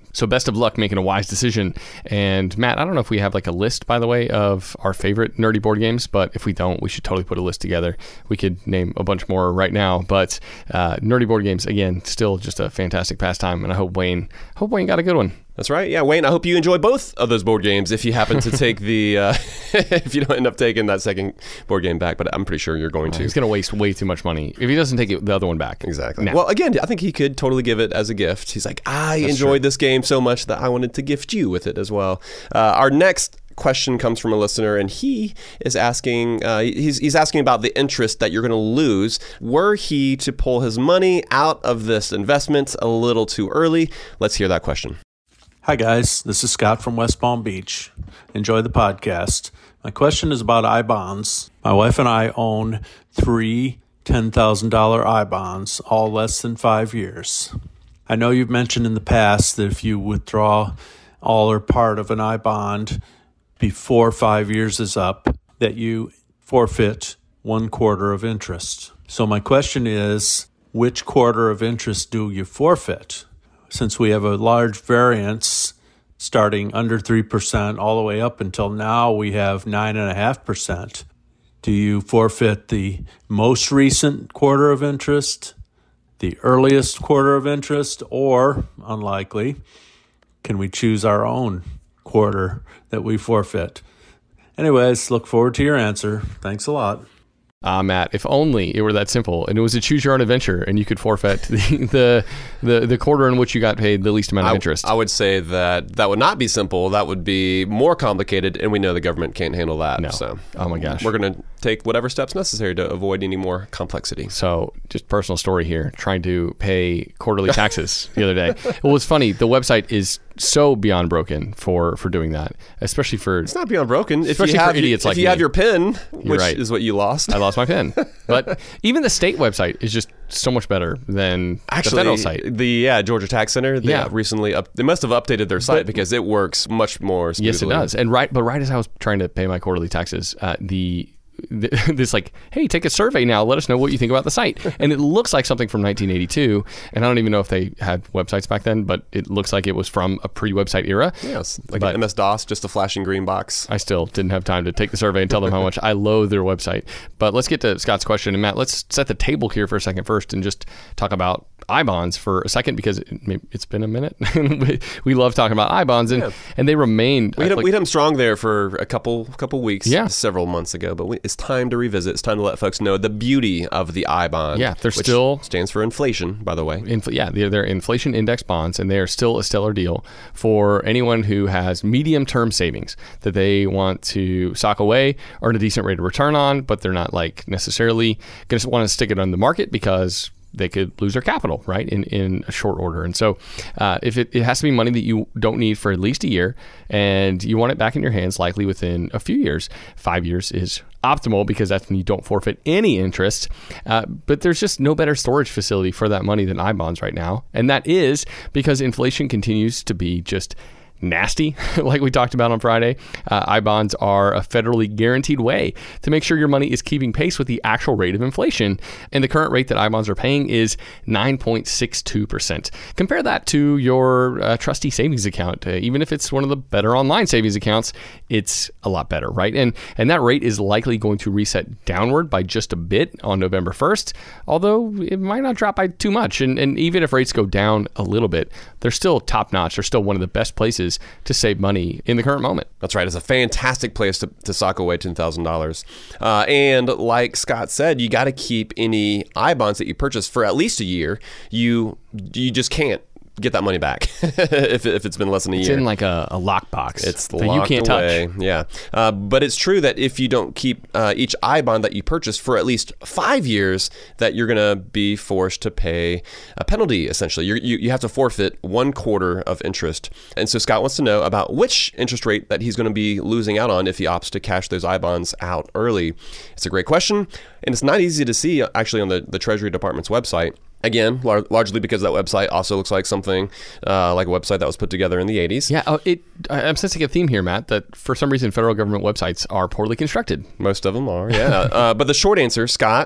So best of luck making a wise decision. And Matt, I don't know if we have like a list, by the way, of our favorite nerdy board games, but if we don't, we should totally put a list together. We could name a bunch more right now, but uh, nerdy board games, again, still just a fantastic pastime. And I hope Wayne, hope Wayne got a good one. That's right. Yeah, Wayne, I hope you enjoy both of those board games if you happen to take the, uh, if you don't end up taking that second board game back, but I'm pretty sure you're going to. He's going to waste way too much money if he doesn't take it, the other one back. Exactly. No. Well, again, I think he could totally give it as a gift. He's like, I That's enjoyed true. this game so much that I wanted to gift you with it as well. Uh, our next question comes from a listener, and he is asking uh, he's, he's asking about the interest that you're going to lose were he to pull his money out of this investment a little too early. Let's hear that question. Hi guys, this is Scott from West Palm Beach. Enjoy the podcast. My question is about I bonds. My wife and I own three ten thousand dollars I bonds, all less than five years. I know you've mentioned in the past that if you withdraw all or part of an I bond before five years is up, that you forfeit one quarter of interest. So my question is, which quarter of interest do you forfeit? Since we have a large variance starting under three percent all the way up until now we have nine point five percent, do you forfeit the most recent quarter of interest, the earliest quarter of interest, or, unlikely, can we choose our own quarter that we forfeit? Anyways, look forward to your answer. Thanks a lot. Ah, uh, Matt, if only it were that simple and it was a choose your own adventure and you could forfeit the the, the, the quarter in which you got paid the least amount of I, interest. I would say that that would not be simple. That would be more complicated, and we know the government can't handle that. No. So, oh my gosh. We're going to take whatever steps necessary to avoid any more complexity. So just personal story here, trying to pay quarterly taxes the other day. Well, it's funny. The website is so beyond broken for, for doing that, especially for... It's not beyond broken. Especially if you have, for idiots if like you me. have your PIN, which right. is what you lost. I lost my PIN. But even the state website is just so much better than Actually, the federal site. The yeah, Georgia Tax Center, they yeah. recently up, they must have updated their site but, because it works much more smoothly. Yes, it does. And right, but right as I was trying to pay my quarterly taxes, uh, the this like, hey, take a survey now. Let us know what you think about the site. And it looks like something from nineteen eighty-two. And I don't even know if they had websites back then, but it looks like it was from a pre-website era. Yes, like but M S DOS, just a flashing green box. I still didn't have time to take the survey and tell them how much I loathe their website. But let's get to Scott's question. And Matt, let's set the table here for a second first and just talk about I bonds for a second, because it, it's been a minute. we, we love talking about I bonds, and, yeah. and they remained. We hit, like, we hit them strong there for a couple couple weeks, yeah. several months ago. But we, it's time to revisit. It's time to let folks know the beauty of the I bond. Yeah, they're which still stands for inflation, by the way. Infl- yeah, they're, they're inflation index bonds, and they are still a stellar deal for anyone who has medium term savings that they want to sock away, earn a decent rate of return on, but they're not like necessarily going to want to stick it on the market because they could lose their capital, right, in, in a short order. And so uh, if it, it has to be money that you don't need for at least a year, and you want it back in your hands likely within a few years. Five years is optimal because that's when you don't forfeit any interest. Uh, but there's just no better storage facility for that money than I bonds right now. And that is because inflation continues to be just nasty, like we talked about on Friday. Uh, I bonds are a federally guaranteed way to make sure your money is keeping pace with the actual rate of inflation. And the current rate that I bonds are paying is nine point six two percent. Compare that to your uh, trusty savings account. Uh, even if it's one of the better online savings accounts, it's a lot better, right? And and that rate is likely going to reset downward by just a bit on November first, although it might not drop by too much. And, and even if rates go down a little bit, they're still top notch. They're still one of the best places to save money in the current moment. That's right. It's a fantastic place to, to sock away ten thousand dollars. Uh, and like Scott said, you got to keep any I bonds that you purchase for at least a year. You you just can't get that money back if, if it's been less than a it's year. It's in like a, a lockbox. It's that locked you can't away. touch. Yeah. Uh, but it's true that if you don't keep uh, each I bond that you purchase for at least five years, that you're going to be forced to pay a penalty, essentially. You're, you you have to forfeit one quarter of interest. And so Scott wants to know about which interest rate that he's going to be losing out on if he opts to cash those I bonds out early. It's a great question, and it's not easy to see actually on the, the Treasury Department's website. Again, lar- largely because that website also looks like something uh, like a website that was put together in the eighties. Yeah, oh, it. I'm sensing a theme here, Matt, that for some reason federal government websites are poorly constructed. Most of them are, yeah. uh, but the short answer, Scott,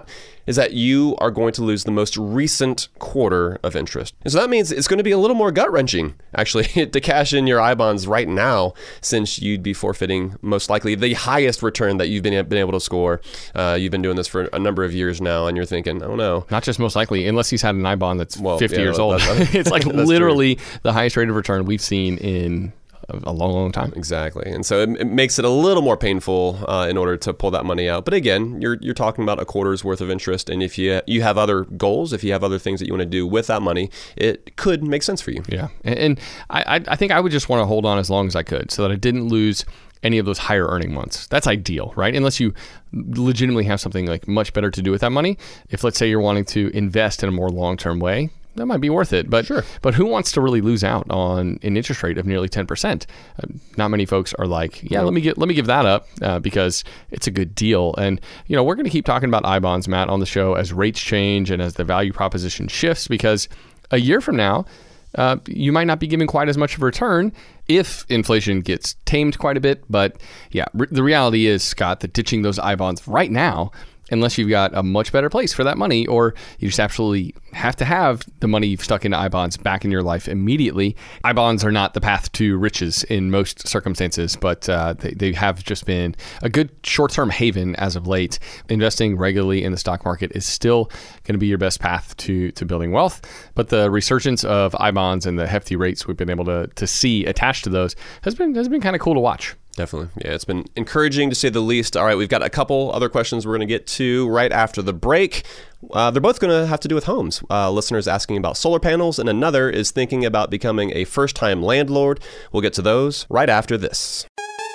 is that you are going to lose the most recent quarter of interest. And so that means it's going to be a little more gut-wrenching, actually, to cash in your I bonds right now, since you'd be forfeiting most likely the highest return that you've been, been able to score. Uh, you've been doing this for a number of years now, and you're thinking, oh no. Not just most likely, unless he's had an I bond that's well, fifty yeah, years old. That's, that's, it's like that's literally true. The highest rate of return we've seen in a long, long time. Exactly. And so it, it makes it a little more painful uh, in order to pull that money out. But again, you're you're talking about a quarter's worth of interest. And if you you have other goals, if you have other things that you want to do with that money, it could make sense for you. Yeah. And, and I, I think I would just want to hold on as long as I could so that I didn't lose any of those higher earning months. That's ideal, right? Unless you legitimately have something like much better to do with that money. If let's say you're wanting to invest in a more long-term way, that might be worth it. But sure. But who wants to really lose out on an interest rate of nearly ten percent? Uh, not many folks are like, yeah, let me get let me give that up uh, because it's a good deal. And you know, we're going to keep talking about I bonds, Matt, on the show as rates change and as the value proposition shifts, because a year from now, uh, you might not be giving quite as much of a return if inflation gets tamed quite a bit. But yeah, re- the reality is, Scott, that ditching those I bonds right now, unless you've got a much better place for that money, or you just absolutely have to have the money you've stuck into I bonds back in your life immediately. I bonds are not the path to riches in most circumstances, but uh, they, they have just been a good short-term haven as of late. Investing regularly in the stock market is still going to be your best path to to building wealth, but the resurgence of I bonds and the hefty rates we've been able to to see attached to those has been has been kind of cool to watch. Definitely. Yeah, it's been encouraging to say the least. All right, we've got a couple other questions we're going to get to right after the break. Uh, they're both going to have to do with homes. Uh, listeners asking about solar panels, and another is thinking about becoming a first-time landlord. We'll get to those right after this.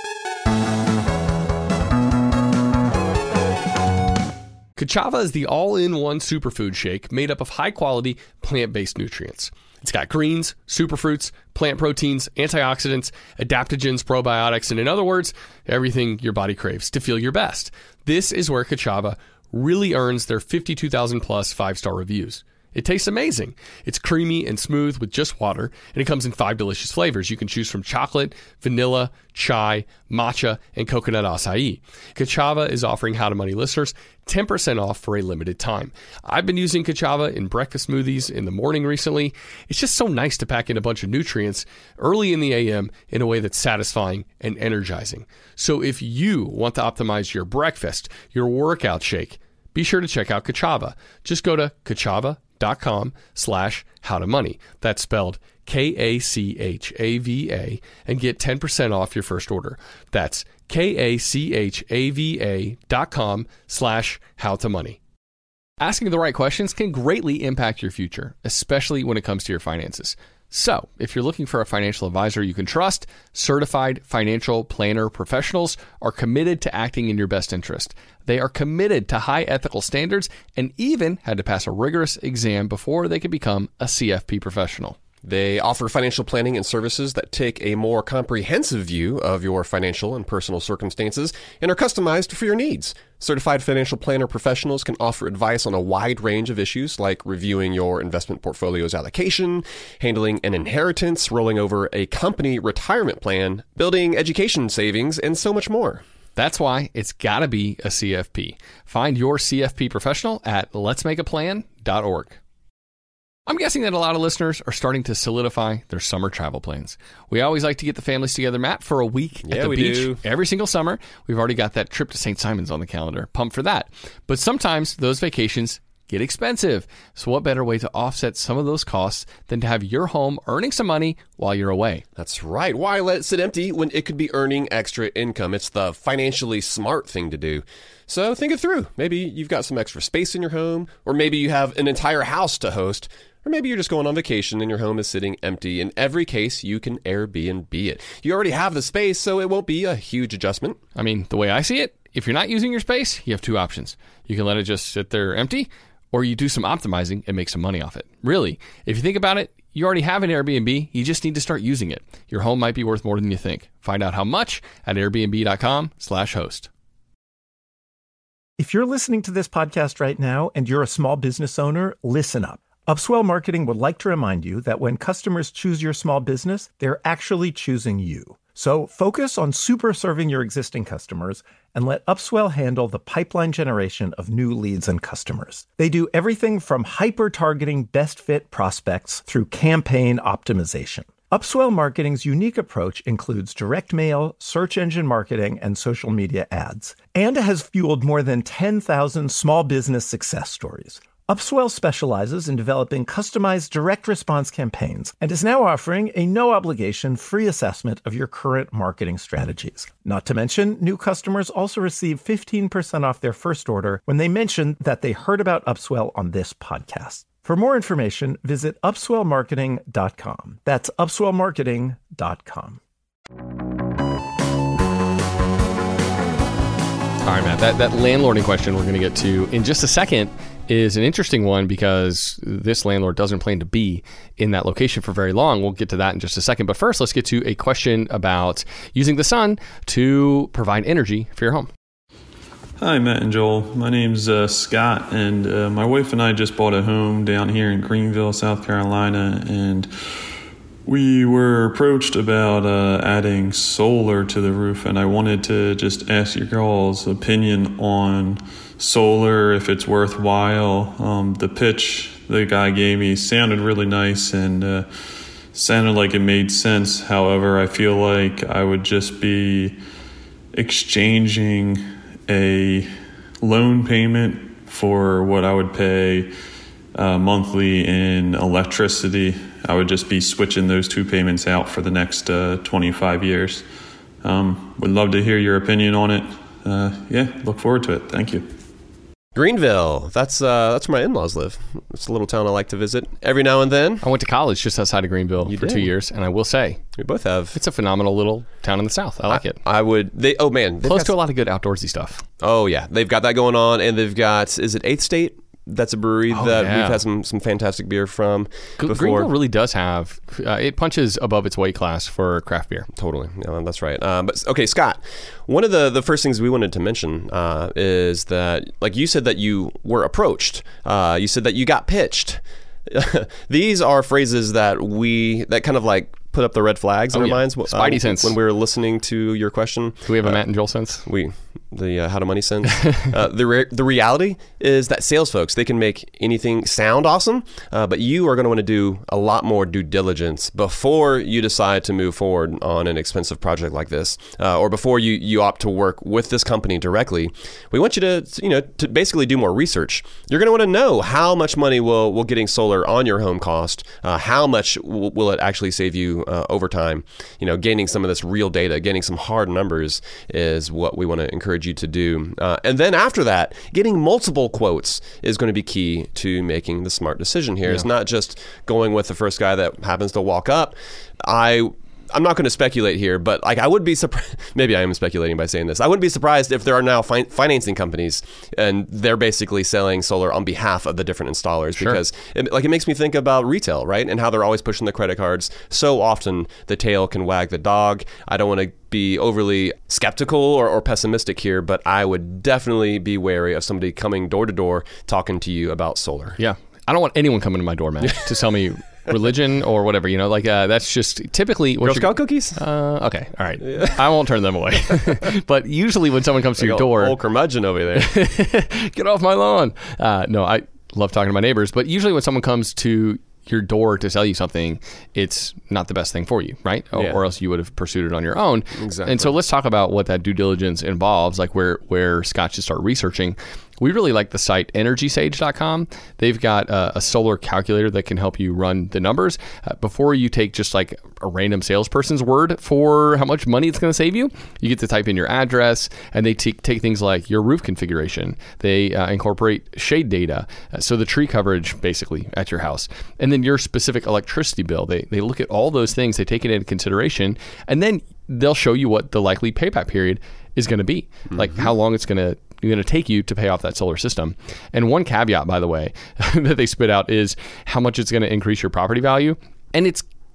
Kachava is the all-in-one superfood shake made up of high-quality plant-based nutrients. It's got greens, superfruits, plant proteins, antioxidants, adaptogens, probiotics, and in other words, everything your body craves to feel your best. This is where Kachava really earns their fifty-two thousand plus five-star reviews. It tastes amazing. It's creamy and smooth with just water, and it comes in five delicious flavors. You can choose from chocolate, vanilla, chai, matcha, and coconut acai. Kachava is offering How to Money listeners ten percent off for a limited time. I've been using Kachava in breakfast smoothies in the morning recently. It's just so nice to pack in a bunch of nutrients early in the A M in a way that's satisfying and energizing. So if you want to optimize your breakfast, your workout shake, be sure to check out Kachava. Just go to kachava dot com slash how to money. That's spelled K A C H A V A, and get ten percent off your first order. That's K A C H A V A dot com slash how to money. Asking the right questions can greatly impact your future, especially when it comes to your finances. So, if you're looking for a financial advisor you can trust, certified financial planner professionals are committed to acting in your best interest. They are committed to high ethical standards and even had to pass a rigorous exam before they could become a C F P professional. They offer financial planning and services that take a more comprehensive view of your financial and personal circumstances and are customized for your needs. Certified financial planner professionals can offer advice on a wide range of issues like reviewing your investment portfolio's allocation, handling an inheritance, rolling over a company retirement plan, building education savings, and so much more. That's why it's got to be a C F P. Find your C F P professional at lets make a plan dot org. I'm guessing that a lot of listeners are starting to solidify their summer travel plans. We always like to get the families together, Matt, for a week yeah, at the we beach do. every single summer. We've already got that trip to Saint Simons on the calendar. Pumped for that. But sometimes those vacations get expensive. So what better way to offset some of those costs than to have your home earning some money while you're away? That's right. Why let it sit empty when it could be earning extra income? It's the financially smart thing to do. So think it through. Maybe you've got some extra space in your home, or maybe you have an entire house to host. Or maybe you're just going on vacation and your home is sitting empty. In every case, you can Airbnb it. You already have the space, so it won't be a huge adjustment. I mean, the way I see it, if you're not using your space, you have two options. You can let it just sit there empty, or you do some optimizing and make some money off it. Really, if you think about it, you already have an Airbnb. You just need to start using it. Your home might be worth more than you think. Find out how much at airbnb dot com slash host. If you're listening to this podcast right now and you're a small business owner, listen up. Upswell Marketing would like to remind you that when customers choose your small business, they're actually choosing you. So focus on super serving your existing customers and let Upswell handle the pipeline generation of new leads and customers. They do everything from hyper-targeting best fit prospects through campaign optimization. Upswell Marketing's unique approach includes direct mail, search engine marketing, and social media ads, and has fueled more than ten thousand small business success stories. Upswell specializes in developing customized direct response campaigns and is now offering a no-obligation free assessment of your current marketing strategies. Not to mention, new customers also receive fifteen percent off their first order when they mention that they heard about Upswell on this podcast. For more information, visit upswell marketing dot com. That's upswell marketing dot com. All right, Matt, that, that landlording question we're going to get to in just a second is an interesting one because this landlord doesn't plan to be in that location for very long. We'll get to that in just a second. But first, let's get to a question about using the sun to provide energy for your home. Hi, Matt and Joel. My name's uh, Scott, and uh, my wife and I just bought a home down here in Greenville, South Carolina, and we were approached about uh, adding solar to the roof, and I wanted to just ask your y'all's opinion on solar, if it's worthwhile. Um, the pitch the guy gave me sounded really nice and uh, sounded like it made sense. However, I feel like I would just be exchanging a loan payment for what I would pay uh, monthly in electricity. I would just be switching those two payments out for the next uh, twenty-five years. Um, would love to hear your opinion on it. Uh, yeah, look forward to it. Thank you. Greenville. That's uh, that's where my in-laws live. It's a little town I like to visit every now and then. I went to college just outside of Greenville You for did. two years, and I will say We both have. it's a phenomenal little town in the South. I like I, it. I would. They. Oh man. they've Close got- to a lot of good outdoorsy stuff. Oh yeah, they've got that going on, and they've got. Is it Eighth State? That's a brewery Oh, that yeah. we've had some some fantastic beer from G- before. Greenville really does have, uh, it punches above its weight class for craft beer. Totally. Yeah, that's right. Uh, but okay, Scott, one of the, the first things we wanted to mention uh, is that, like you said that you were approached. Uh, you said that you got pitched. These are phrases that we, that kind of like put up the red flags in Oh, our yeah. minds. uh, Spidey sense. When we were listening to your question. Do we have a Matt and Joel sense? We, the uh, how to money sense. uh, the re- the reality is that sales folks, they can make anything sound awesome, uh, but you are going to want to do a lot more due diligence before you decide to move forward on an expensive project like this, uh, or before you, you opt to work with this company directly. We want you to you know to basically do more research. You're going to want to know how much money will will getting solar on your home cost, uh, how much will, will it actually save you uh, over time. You know, gaining some of this real data, getting some hard numbers is what we want to encourage you to do. Uh, and then after that, getting multiple quotes is going to be key to making the smart decision here. Yeah. It's not just going with the first guy that happens to walk up. I I'm not going to speculate here, but like I would be surprised. Maybe I am speculating by saying this. I wouldn't be surprised if there are now fi- financing companies and they're basically selling solar on behalf of the different installers. Sure. Because it, like it makes me think about retail, right? And how they're always pushing the credit cards. So often the tail can wag the dog. I don't want to be overly skeptical or, or pessimistic here, but I would definitely be wary of somebody coming door to door talking to you about solar. Yeah. I don't want anyone coming to my door, man, to sell me religion or whatever, you know, like uh, that's just typically what Girl Scout cookies. Uh, okay, all right, yeah. I won't turn them away. But usually when someone comes to like your door, old curmudgeon over there, get off my lawn. Uh, no, I love talking to my neighbors, but usually when someone comes to your door to sell you something, it's not the best thing for you, right? Or, yeah. or else you would have pursued it on your own. Exactly. And so let's talk about what that due diligence involves, like where where Scott should start researching. We really like the site energy sage dot com. They've got uh, a solar calculator that can help you run the numbers. Uh, before you take just like a random salesperson's word for how much money it's going to save you, you get to type in your address, and they t- take things like your roof configuration. They uh, incorporate shade data, uh, so the tree coverage basically at your house. And then your specific electricity bill. They, they look at all those things, they take it into consideration, and then they'll show you what the likely payback period is going to be, mm-hmm. like how long it's going to going to take you to pay off that solar system. And one caveat, by the way, that they spit out is how much it's going to increase your property value. And it's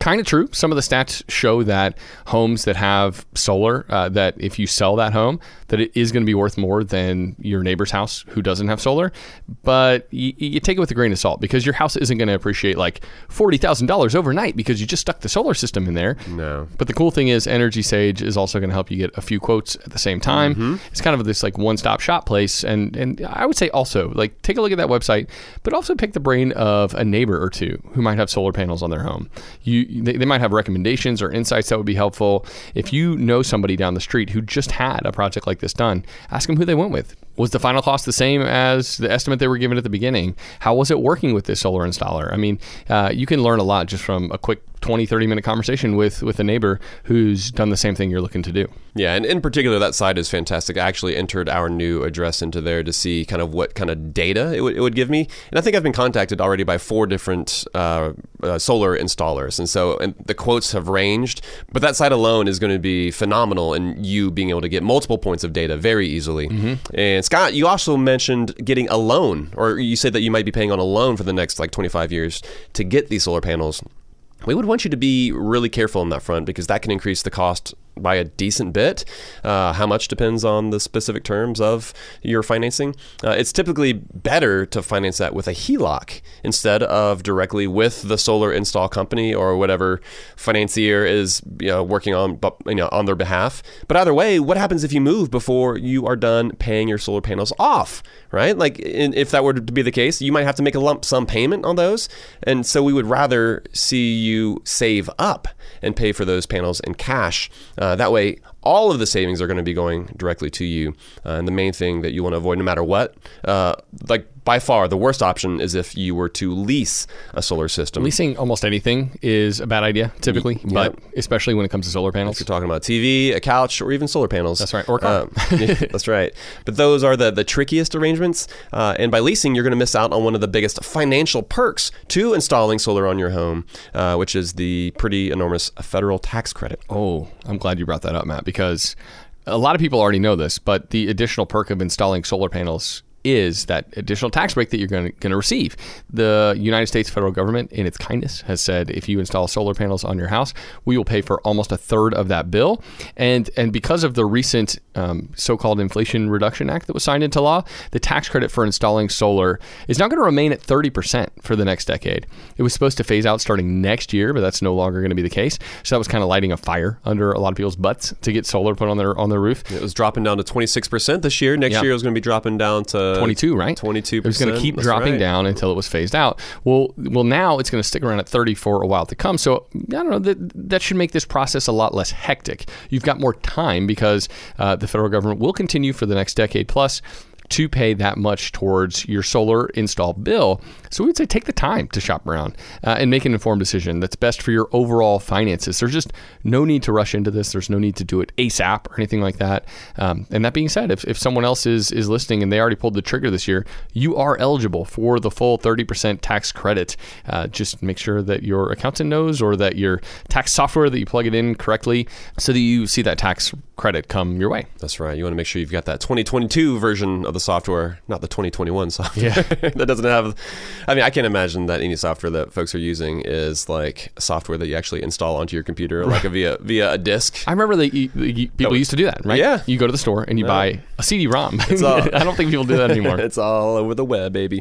kind of true. Some of the stats show that homes that have solar, uh, that if you sell that home, that it is going to be worth more than your neighbor's house who doesn't have solar. But you, you take it with a grain of salt, because your house isn't going to appreciate like forty thousand dollars overnight because you just stuck the solar system in there. No. But the cool thing is Energy Sage is also going to help you get a few quotes at the same time. Mm-hmm. It's kind of this like one-stop shop place. And, and I would say also, like, take a look at that website, but also pick the brain of a neighbor or two who might have solar panels on their home. You they, they might have recommendations or insights that would be helpful. If you know somebody down the street who just had a project like this done, ask them who they went with. Was the final cost the same as the estimate they were given at the beginning? How was it working with this solar installer? I mean, uh, you can learn a lot just from a quick twenty, thirty minute conversation with, with a neighbor who's done the same thing you're looking to do. Yeah, and in particular, that site is fantastic. I actually entered our new address into there to see kind of what kind of data it would, it would give me. And I think I've been contacted already by four different uh, uh, solar installers. And so and the quotes have ranged, but that site alone is going to be phenomenal in you being able to get multiple points of data very easily. Mm-hmm. And Scott, you also mentioned getting a loan, or you said that you might be paying on a loan for the next like twenty-five years to get these solar panels. We would want you to be really careful on that front, because that can increase the cost by a decent bit. Uh, how much depends on the specific terms of your financing. Uh, it's typically better to finance that with a H E L O C instead of directly with the solar install company or whatever financier is, you know, working on, you know, on their behalf. But either way, what happens if you move before you are done paying your solar panels off, right? Like in, if that were to be the case, you might have to make a lump sum payment on those. And so we would rather see you save up and pay for those panels in cash. Uh, that way, all of the savings are going to be going directly to you. Uh, and the main thing that you want to avoid, no matter what, uh, like by far the worst option is if you were to lease a solar system. Leasing almost anything is a bad idea, typically, y- but yep. especially when it comes to solar panels. If you're talking about T V, a couch, or even solar panels. That's right, or a car. Um, that's right. But those are the, the trickiest arrangements. Uh, and by leasing, you're going to miss out on one of the biggest financial perks to installing solar on your home, uh, which is the pretty enormous federal tax credit. Oh, I'm glad you brought that up, Matt, because a lot of people already know this, but the additional perk of installing solar panels is that additional tax break that you're going to receive. The United States federal government, in its kindness, has said if you install solar panels on your house, we will pay for almost a third of that bill. And and because of the recent um, so-called Inflation Reduction Act that was signed into law, the tax credit for installing solar is now going to remain at thirty percent for the next decade. It was supposed to phase out starting next year, but that's no longer going to be the case. So that was kind of lighting a fire under a lot of people's butts to get solar put on their on their roof. It was dropping down to twenty-six percent this year. Next yep. year it was going to be dropping down to twenty-two, right? twenty-two percent. It was going to keep That's dropping right. down until it was phased out. Well, well, now it's going to stick around at thirty for a while to come. So I don't know, that that should make this process a lot less hectic. You've got more time because uh, the federal government will continue for the next decade plus to pay that much towards your solar install bill. So we'd say take the time to shop around uh, and make an informed decision that's best for your overall finances. There's just no need to rush into this. There's no need to do it ASAP or anything like that. Um, and that being said, if, if someone else is is listening and they already pulled the trigger this year, you are eligible for the full thirty percent tax credit. Uh, just make sure that your accountant knows, or that your tax software, that you plug it in correctly so that you see that tax credit come your way. That's right. You want to make sure you've got that twenty twenty-two version of the software, not the twenty twenty-one software. Yeah. That doesn't have, I mean, I can't imagine that any software that folks are using is like software that you actually install onto your computer, like a via via a disk. I remember that you, you, people No. used to do that, right? Yeah. You go to the store and you Yeah. buy a C D ROM. all- I don't think people do that anymore. It's all over the web, baby.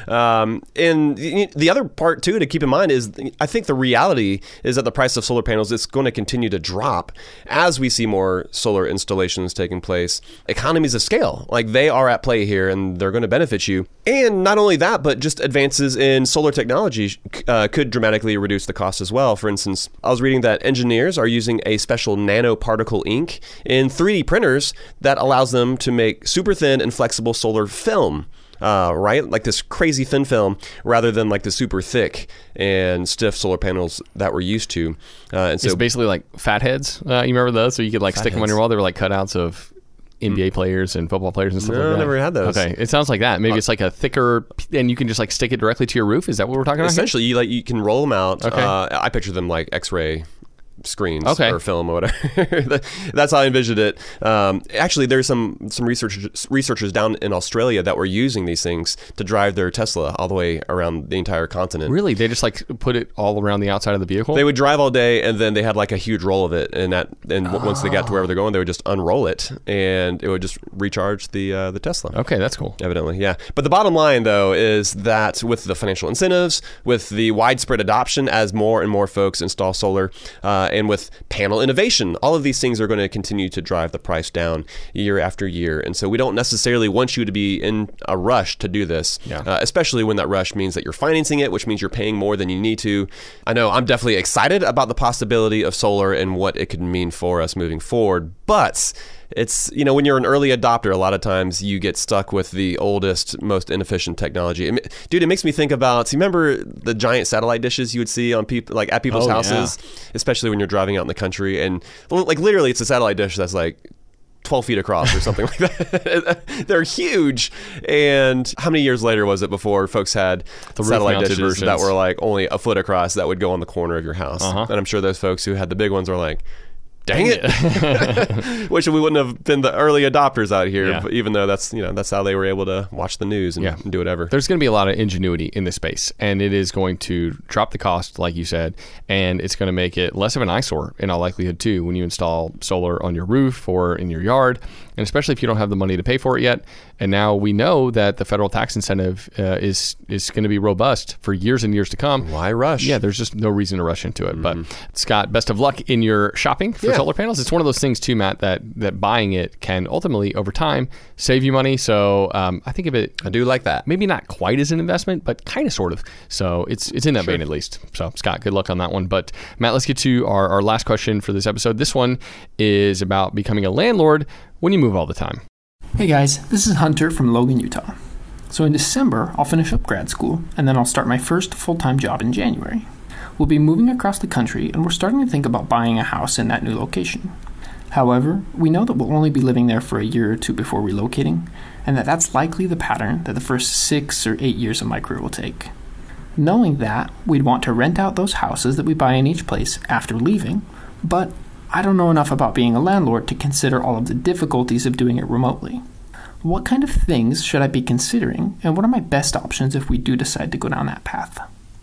Um, and the the other part, too, to keep in mind is I think the reality is that the price of solar panels is going to continue to drop as we see more solar installations taking place. Economies of scale, like they are at play here, and they're going to benefit you. And not only that, but just advances in solar technology uh, could dramatically reduce the cost as well. For instance, I was reading that engineers are using a special nanoparticle ink in three D printers that allows them to make super thin and flexible solar film. Uh, right? Like this crazy thin film rather than like the super thick and stiff solar panels that we're used to. Uh, and so It's basically like fatheads. Uh, you remember those? So you could like stick them on your wall. They were like cutouts of N B A players and football players and stuff No, like that. never had those. Okay, it sounds like that. Maybe it's like a thicker, and you can just like stick it directly to your roof. Is that what we're talking about? here? essentially you like you can roll them out. Okay. Uh, I picture them like X-ray screens okay. or film or whatever. That's how I envisioned it. Um, actually, there's some some researchers researchers down in Australia that were using these things to drive their Tesla all the way around the entire continent. Really? They just like put it all around the outside of the vehicle? They would drive all day, and then they had like a huge roll of it, and that and oh. once they got to wherever they're going, they would just unroll it, and it would just recharge the uh, the Tesla. Okay, that's cool. Evidently, yeah. But the bottom line, though, is that with the financial incentives, with the widespread adoption as more and more folks install solar, uh, and with panel innovation, all of these things are going to continue to drive the price down year after year. And so we don't necessarily want you to be in a rush to do this, yeah. uh, especially when that rush means that you're financing it, which means you're paying more than you need to. I know I'm definitely excited about the possibility of solar and what it could mean for us moving forward, but it's, you know, when you're an early adopter, a lot of times you get stuck with the oldest, most inefficient technology. It, dude, it makes me think about, you remember the giant satellite dishes you would see on people, like at people's oh, houses, yeah. especially when you're driving out in the country, and like literally it's a satellite dish that's like twelve feet across or something like that. They're huge. And how many years later was it before folks had the satellite dishes versions. that were like only a foot across that would go on the corner of your house? Uh-huh. And I'm sure those folks who had the big ones were like, dang it. Wish we wouldn't have been the early adopters out here, yeah. but even though that's, you know, that's how they were able to watch the news and, yeah. and do whatever. There's going to be a lot of ingenuity in this space, and it is going to drop the cost, like you said, and it's going to make it less of an eyesore in all likelihood too when you install solar on your roof or in your yard, and especially if you don't have the money to pay for it yet. And now we know that the federal tax incentive uh, is is going to be robust for years and years to come. Why rush? Yeah, there's just no reason to rush into it. Mm-hmm. But Scott, best of luck in your shopping for yeah. solar panels. It's one of those things too, Matt, that that buying it can ultimately over time save you money. So um, I think of it. I do like that. Maybe not quite as an investment, but kind of sort of. So it's it's in that sure. vein at least. So Scott, good luck on that one. But Matt, let's get to our, our last question for this episode. This one is about becoming a landlord when you move all the time. Hey guys, this is Hunter from Logan, Utah. So in December, I'll finish up grad school, and then I'll start my first full-time job in January. We'll be moving across the country, and we're starting to think about buying a house in that new location. However, we know that we'll only be living there for a year or two before relocating, and that that's likely the pattern that the first six or eight years of my career will take. Knowing that, we'd want to rent out those houses that we buy in each place after leaving, but I don't know enough about being a landlord to consider all of the difficulties of doing it remotely. What kind of things should I be considering, and what are my best options if we do decide to go down that path?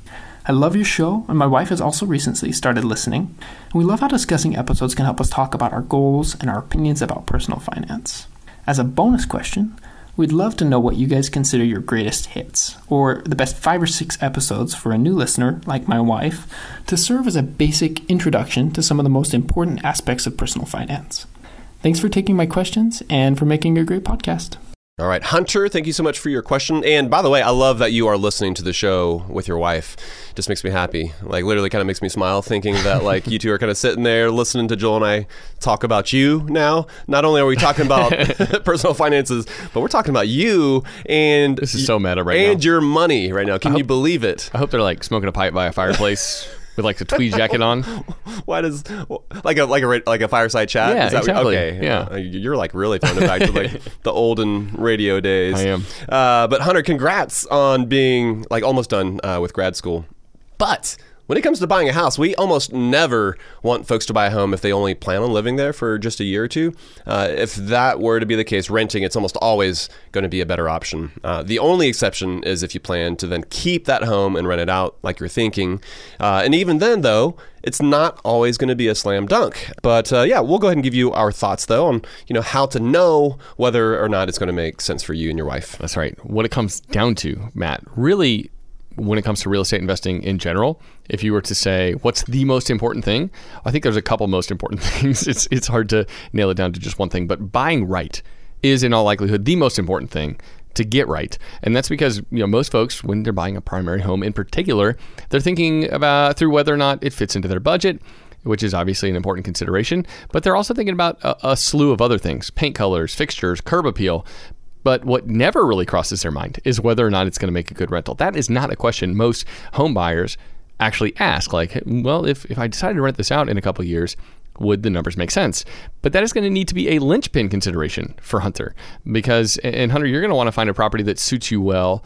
I love your show, and my wife has also recently started listening, and we love how discussing episodes can help us talk about our goals and our opinions about personal finance. As a bonus question, we'd love to know what you guys consider your greatest hits, or the best five or six episodes for a new listener, like my wife, to serve as a basic introduction to some of the most important aspects of personal finance. Thanks for taking my questions and for making a great podcast. All right, Hunter, thank you so much for your question. And by the way, I love that you are listening to the show with your wife. Just makes me happy. Like literally kind of makes me smile thinking that like you two are kind of sitting there listening to Joel and I talk about you now. Not only are we talking about personal finances, but we're talking about you and this is so meta right now. And your money right now. Can hope, you believe it? I hope they're like smoking a pipe by a fireplace. With like a tweed jacket on. Why does like a like a like a fireside chat? Yeah, Is that exactly. What, okay, yeah. Uh, you're like really throwing it back to like the olden radio days. I am. Uh, but Hunter, congrats on being like almost done uh, with grad school. But when it comes to buying a house, we almost never want folks to buy a home if they only plan on living there for just a year or two. Uh, if that were to be the case, renting, it's almost always going to be a better option. Uh, the only exception is if you plan to then keep that home and rent it out like you're thinking. Uh, and even then, though, it's not always going to be a slam dunk. But uh, yeah, we'll go ahead and give you our thoughts, though, on you know how to know whether or not it's going to make sense for you and your wife. That's right. What it comes down to, Matt, really, when it comes to real estate investing in general, if you were to say what's the most important thing, I think there's a couple most important things. It's it's hard to nail it down to just one thing, but buying right is in all likelihood the most important thing to get right. And that's because you know most folks, when they're buying a primary home in particular, they're thinking about through whether or not it fits into their budget, which is obviously an important consideration, but they're also thinking about a, a slew of other things: paint colors, fixtures, curb appeal. But what never really crosses their mind is whether or not it's going to make a good rental. That is not a question most home buyers actually ask. Like, well, if, if I decided to rent this out in a couple of years, would the numbers make sense? But that is going to need to be a linchpin consideration for Hunter. Because, and Hunter, you're going to want to find a property that suits you well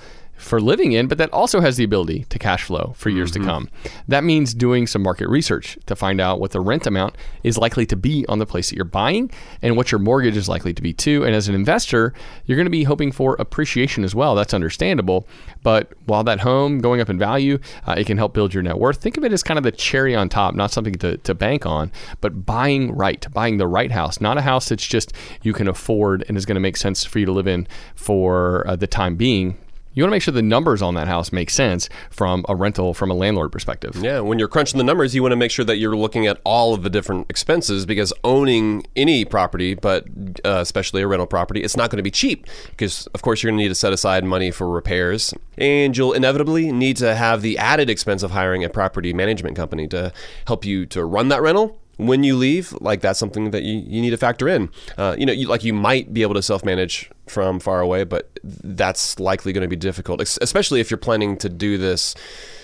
for living in, but that also has the ability to cash flow for years mm-hmm. to come. That means doing some market research to find out what the rent amount is likely to be on the place that you're buying and what your mortgage is likely to be too. And as an investor, you're going to be hoping for appreciation as well. That's understandable. But while that home going up in value, uh, it can help build your net worth. Think of it as kind of the cherry on top, not something to, to bank on, but buying right, buying the right house, not a house that's just you can afford and is going to make sense for you to live in for uh, the time being. You want to make sure the numbers on that house make sense from a rental, from a landlord perspective. Yeah, when you're crunching the numbers, you want to make sure that you're looking at all of the different expenses, because owning any property, but uh, especially a rental property, it's not going to be cheap, because of course you're going to need to set aside money for repairs, and you'll inevitably need to have the added expense of hiring a property management company to help you to run that rental. When you leave, like that's something that you, you need to factor in. Uh, you know, you, like you might be able to self-manage from far away, but that's likely going to be difficult, especially if you're planning to do this,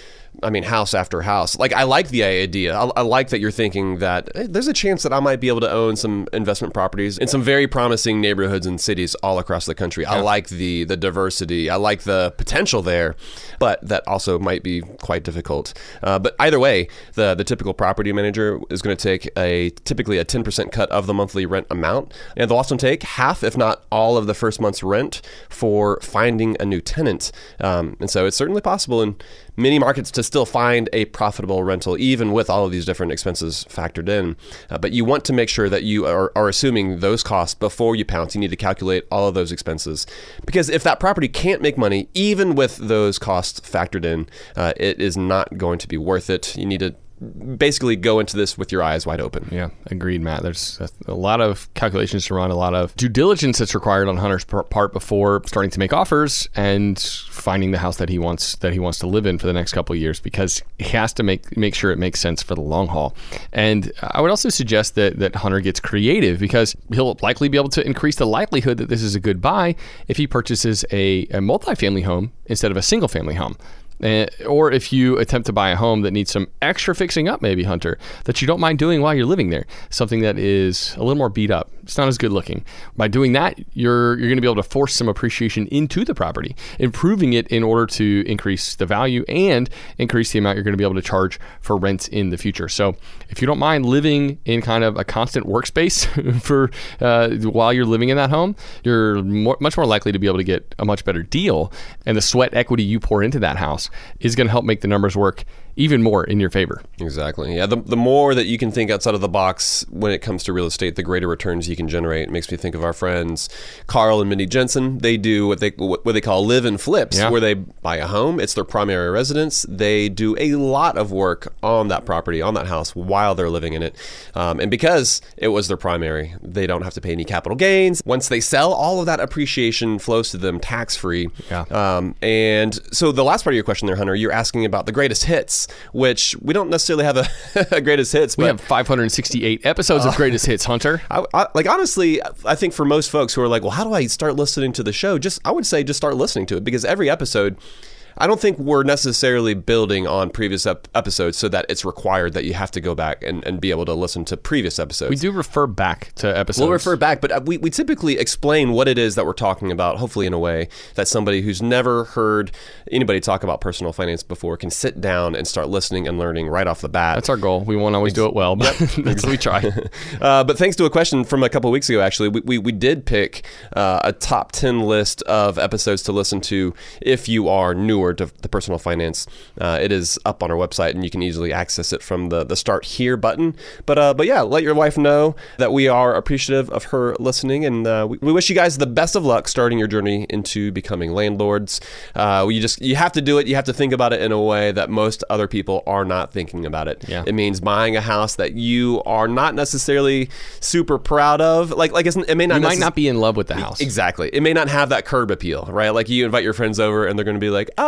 I mean, house after house. Like, I like the idea. I, I like that you're thinking that hey, there's a chance that I might be able to own some investment properties in some very promising neighborhoods and cities all across the country. Yeah. I like the the diversity. I like the potential there, but that also might be quite difficult. Uh, but either way, the, the typical property manager is going to take a typically a ten percent cut of the monthly rent amount, and they'll often take half, if not all, of the first month's rent for finding a new tenant. Um, and so it's certainly possible in many markets to still find a profitable rental, even with all of these different expenses factored in. Uh, but you want to make sure that you are, are assuming those costs before you pounce. You need to calculate all of those expenses. Because if that property can't make money, even with those costs factored in, uh, it is not going to be worth it. You need to basically go into this with your eyes wide open. Yeah, agreed, Matt. There's a, a lot of calculations to run, a lot of due diligence that's required on Hunter's part before starting to make offers and finding the house that he wants that he wants to live in for the next couple of years, because he has to make make sure it makes sense for the long haul. And I would also suggest that that Hunter gets creative, because he'll likely be able to increase the likelihood that this is a good buy if he purchases a, a multifamily home instead of a single family home. Uh, or if you attempt to buy a home that needs some extra fixing up, maybe, Hunter, that you don't mind doing while you're living there, something that is a little more beat up. It's not as good looking. By doing that, you're you're going to be able to force some appreciation into the property, improving it in order to increase the value and increase the amount you're going to be able to charge for rent in the future. So if you don't mind living in kind of a constant workspace for uh, while you're living in that home, you're more, much more likely to be able to get a much better deal, and the sweat equity you pour into that house is going to help make the numbers work even more in your favor. Exactly. Yeah. The, the more that you can think outside of the box when it comes to real estate, the greater returns you can generate. It makes me think of our friends Carl and Mindy Jensen. They do what they what they call live and flips, yeah. where they buy a home. It's their primary residence. They do a lot of work on that property, on that house, while they're living in it. Um, and because it was their primary, they don't have to pay any capital gains. Once they sell, all of that appreciation flows to them tax-free. Yeah. Um, and so the last part of your question there, Hunter, you're asking about the greatest hits, which we don't necessarily have a, a greatest hits. But we have five hundred sixty-eight episodes uh, of greatest hits, Hunter. I, I, like, honestly, I think for most folks who are like, well, how do I start listening to the show? Just, I would say just start listening to it, because every episode, I don't think we're necessarily building on previous ep- episodes so that it's required that you have to go back and, and be able to listen to previous episodes. We do refer back to episodes. We'll refer back, but we, we typically explain what it is that we're talking about, hopefully in a way that somebody who's never heard anybody talk about personal finance before can sit down and start listening and learning right off the bat. That's our goal. We won't always do it well, but yep. That's what we try. Uh, but thanks to a question from a couple of weeks ago, actually, we, we, we did pick uh, a top ten list of episodes to listen to if you are newer to the personal finance. Finance. Uh, it is up on our website, and you can easily access it from the, the Start Here button. But uh, but yeah, let your wife know that we are appreciative of her listening, and uh, we, we wish you guys the best of luck starting your journey into becoming landlords. Uh, you just you have to do it. You have to think about it in a way that most other people are not thinking about it. Yeah. It means buying a house that you are not necessarily super proud of. Like like it's, it may not. You necess- might not be in love with the house. Exactly. It may not have that curb appeal, right? Like you invite your friends over, and they're going to be like, ah.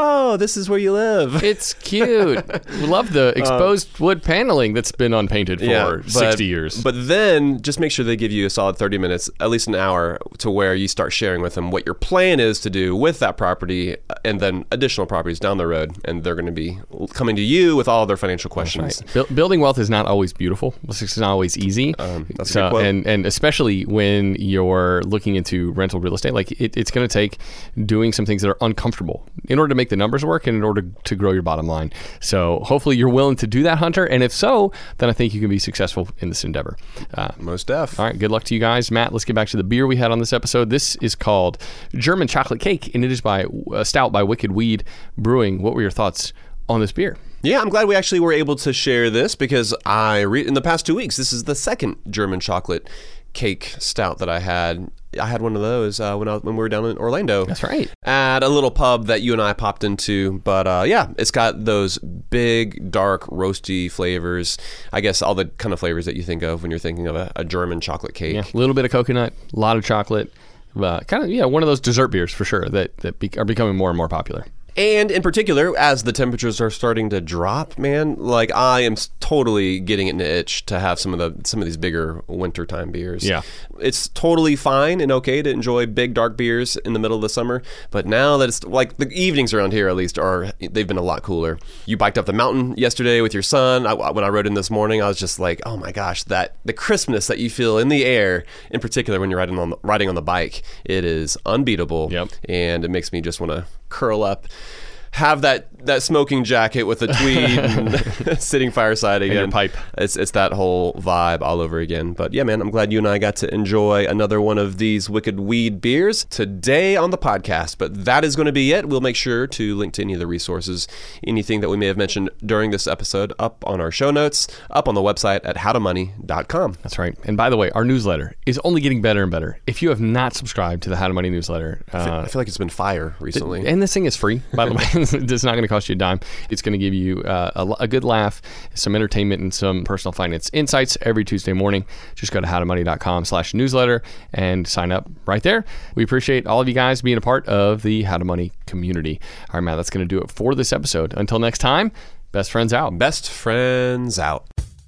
oh, this is where you live. It's cute. We love the exposed uh, wood paneling that's been unpainted for yeah, but, sixty years. But then just make sure they give you a solid thirty minutes, at least an hour, to where you start sharing with them what your plan is to do with that property and then additional properties down the road. And they're going to be coming to you with all their financial questions. Right. Bu- building wealth is not always beautiful. It's not always easy. Um, that's so, a good quote. And, and especially when you're looking into rental real estate, like it, it's going to take doing some things that are uncomfortable in order to make the numbers work and in order to grow your bottom line. So hopefully you're willing to do that, Hunter. And if so, then I think you can be successful in this endeavor. Uh, Most def. All right. Good luck to you guys. Matt, let's get back to the beer we had on this episode. This is called German Chocolate Cake, and it is by a stout by Wicked Weed Brewing. What were your thoughts on this beer? Yeah, I'm glad we actually were able to share this because I re- in the past two weeks, this is the second German chocolate cake stout that I had. I had one of those uh, when I when we were down in Orlando. That's right. At a little pub that you and I popped into. But uh, yeah, it's got those big, dark, roasty flavors. I guess all the kind of flavors that you think of when you're thinking of a, a German chocolate cake. Yeah, a little bit of coconut, a lot of chocolate. Uh, kind of, yeah, one of those dessert beers for sure that, that be- are becoming more and more popular. And in particular, as the temperatures are starting to drop, man, like I am totally getting an itch to have some of the some of these bigger wintertime beers. Yeah. It's totally fine and okay to enjoy big dark beers in the middle of the summer, but now that it's like the evenings around here at least are they've been a lot cooler. You biked up the mountain yesterday with your son. I, when I rode in this morning, I was just like, oh my gosh, that the crispness that you feel in the air, in particular when you're riding on the, riding on the bike, it is unbeatable. Yep. And it makes me just want to curl up, have that, that smoking jacket with a tweed and sitting fireside again. And your pipe. It's it's that whole vibe all over again. But yeah, man, I'm glad you and I got to enjoy another one of these Wicked Weed beers today on the podcast. But that is going to be it. We'll make sure to link to any of the resources, anything that we may have mentioned during this episode up on our show notes, up on the website at how to money dot com. That's right. And by the way, our newsletter is only getting better and better. If you have not subscribed to the How to Money newsletter, uh, I, feel, I feel like it's been fire recently. And this thing is free, by the way. It's not going to cost you a dime. It's going to give you uh, a, a good laugh, some entertainment, and some personal finance insights every Tuesday morning. Just go to howtomoney.com slash newsletter and sign up right there. We appreciate all of you guys being a part of the How to Money community. All right, Matt, that's going to do it for this episode. Until next time, best friends out. Best friends out.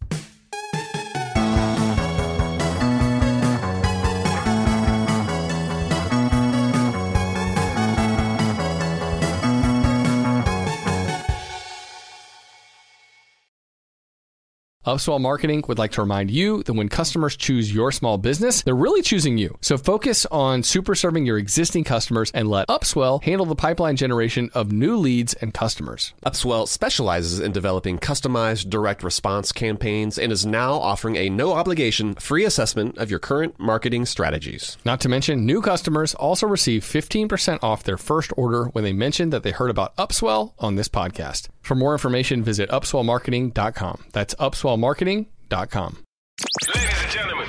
Upswell Marketing would like to remind you that when customers choose your small business, they're really choosing you. So focus on super serving your existing customers and let Upswell handle the pipeline generation of new leads and customers. Upswell specializes in developing customized direct response campaigns and is now offering a no-obligation free assessment of your current marketing strategies. Not to mention, new customers also receive fifteen percent off their first order when they mention that they heard about Upswell on this podcast. For more information, visit upswell marketing dot com. That's upswell marketing dot com. Ladies and gentlemen,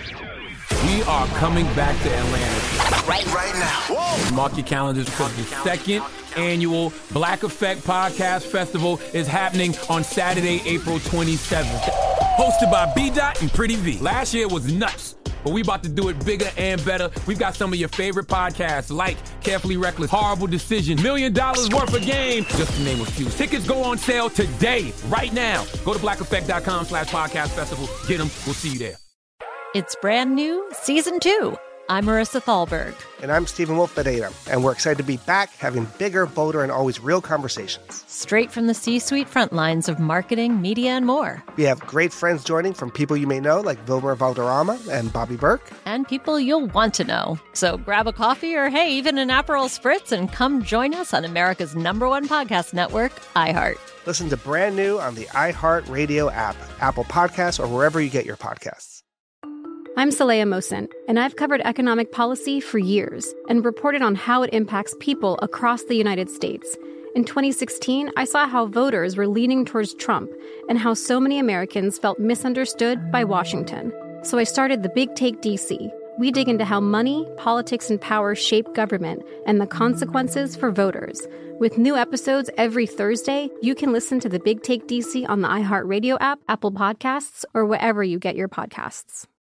we are coming back to Atlanta right, right now. Whoa. Mark your calendars because the second annual Black Effect Podcast Festival is happening on Saturday, April twenty-seventh. Hosted by B Dot and Pretty V. Last year was nuts, but we about to do it bigger and better. We've got some of your favorite podcasts like Carefully Reckless, Horrible Decision, Million Dollars Worth of Game, just to name a few. Tickets go on sale today, right now. Go to black effect dot com slash podcast festival. Get them. We'll see you there. It's brand new, season two. I'm Marissa Thalberg. And I'm Stephen Wolf-Bedeta, and we're excited to be back having bigger, bolder, and always real conversations. Straight from the C-suite front lines of marketing, media, and more. We have great friends joining from people you may know, like Wilmer Valderrama and Bobby Burke. And people you'll want to know. So grab a coffee or, hey, even an Aperol Spritz and come join us on America's number one podcast network, iHeart. Listen to brand new on the iHeart Radio app, Apple Podcasts, or wherever you get your podcasts. I'm Saleha Mohsen, and I've covered economic policy for years and reported on how it impacts people across the United States. In twenty sixteen, I saw how voters were leaning towards Trump and how so many Americans felt misunderstood by Washington. So I started The Big Take D C. We dig into how money, politics, and power shape government and the consequences for voters. With new episodes every Thursday, you can listen to The Big Take D C on the iHeartRadio app, Apple Podcasts, or wherever you get your podcasts.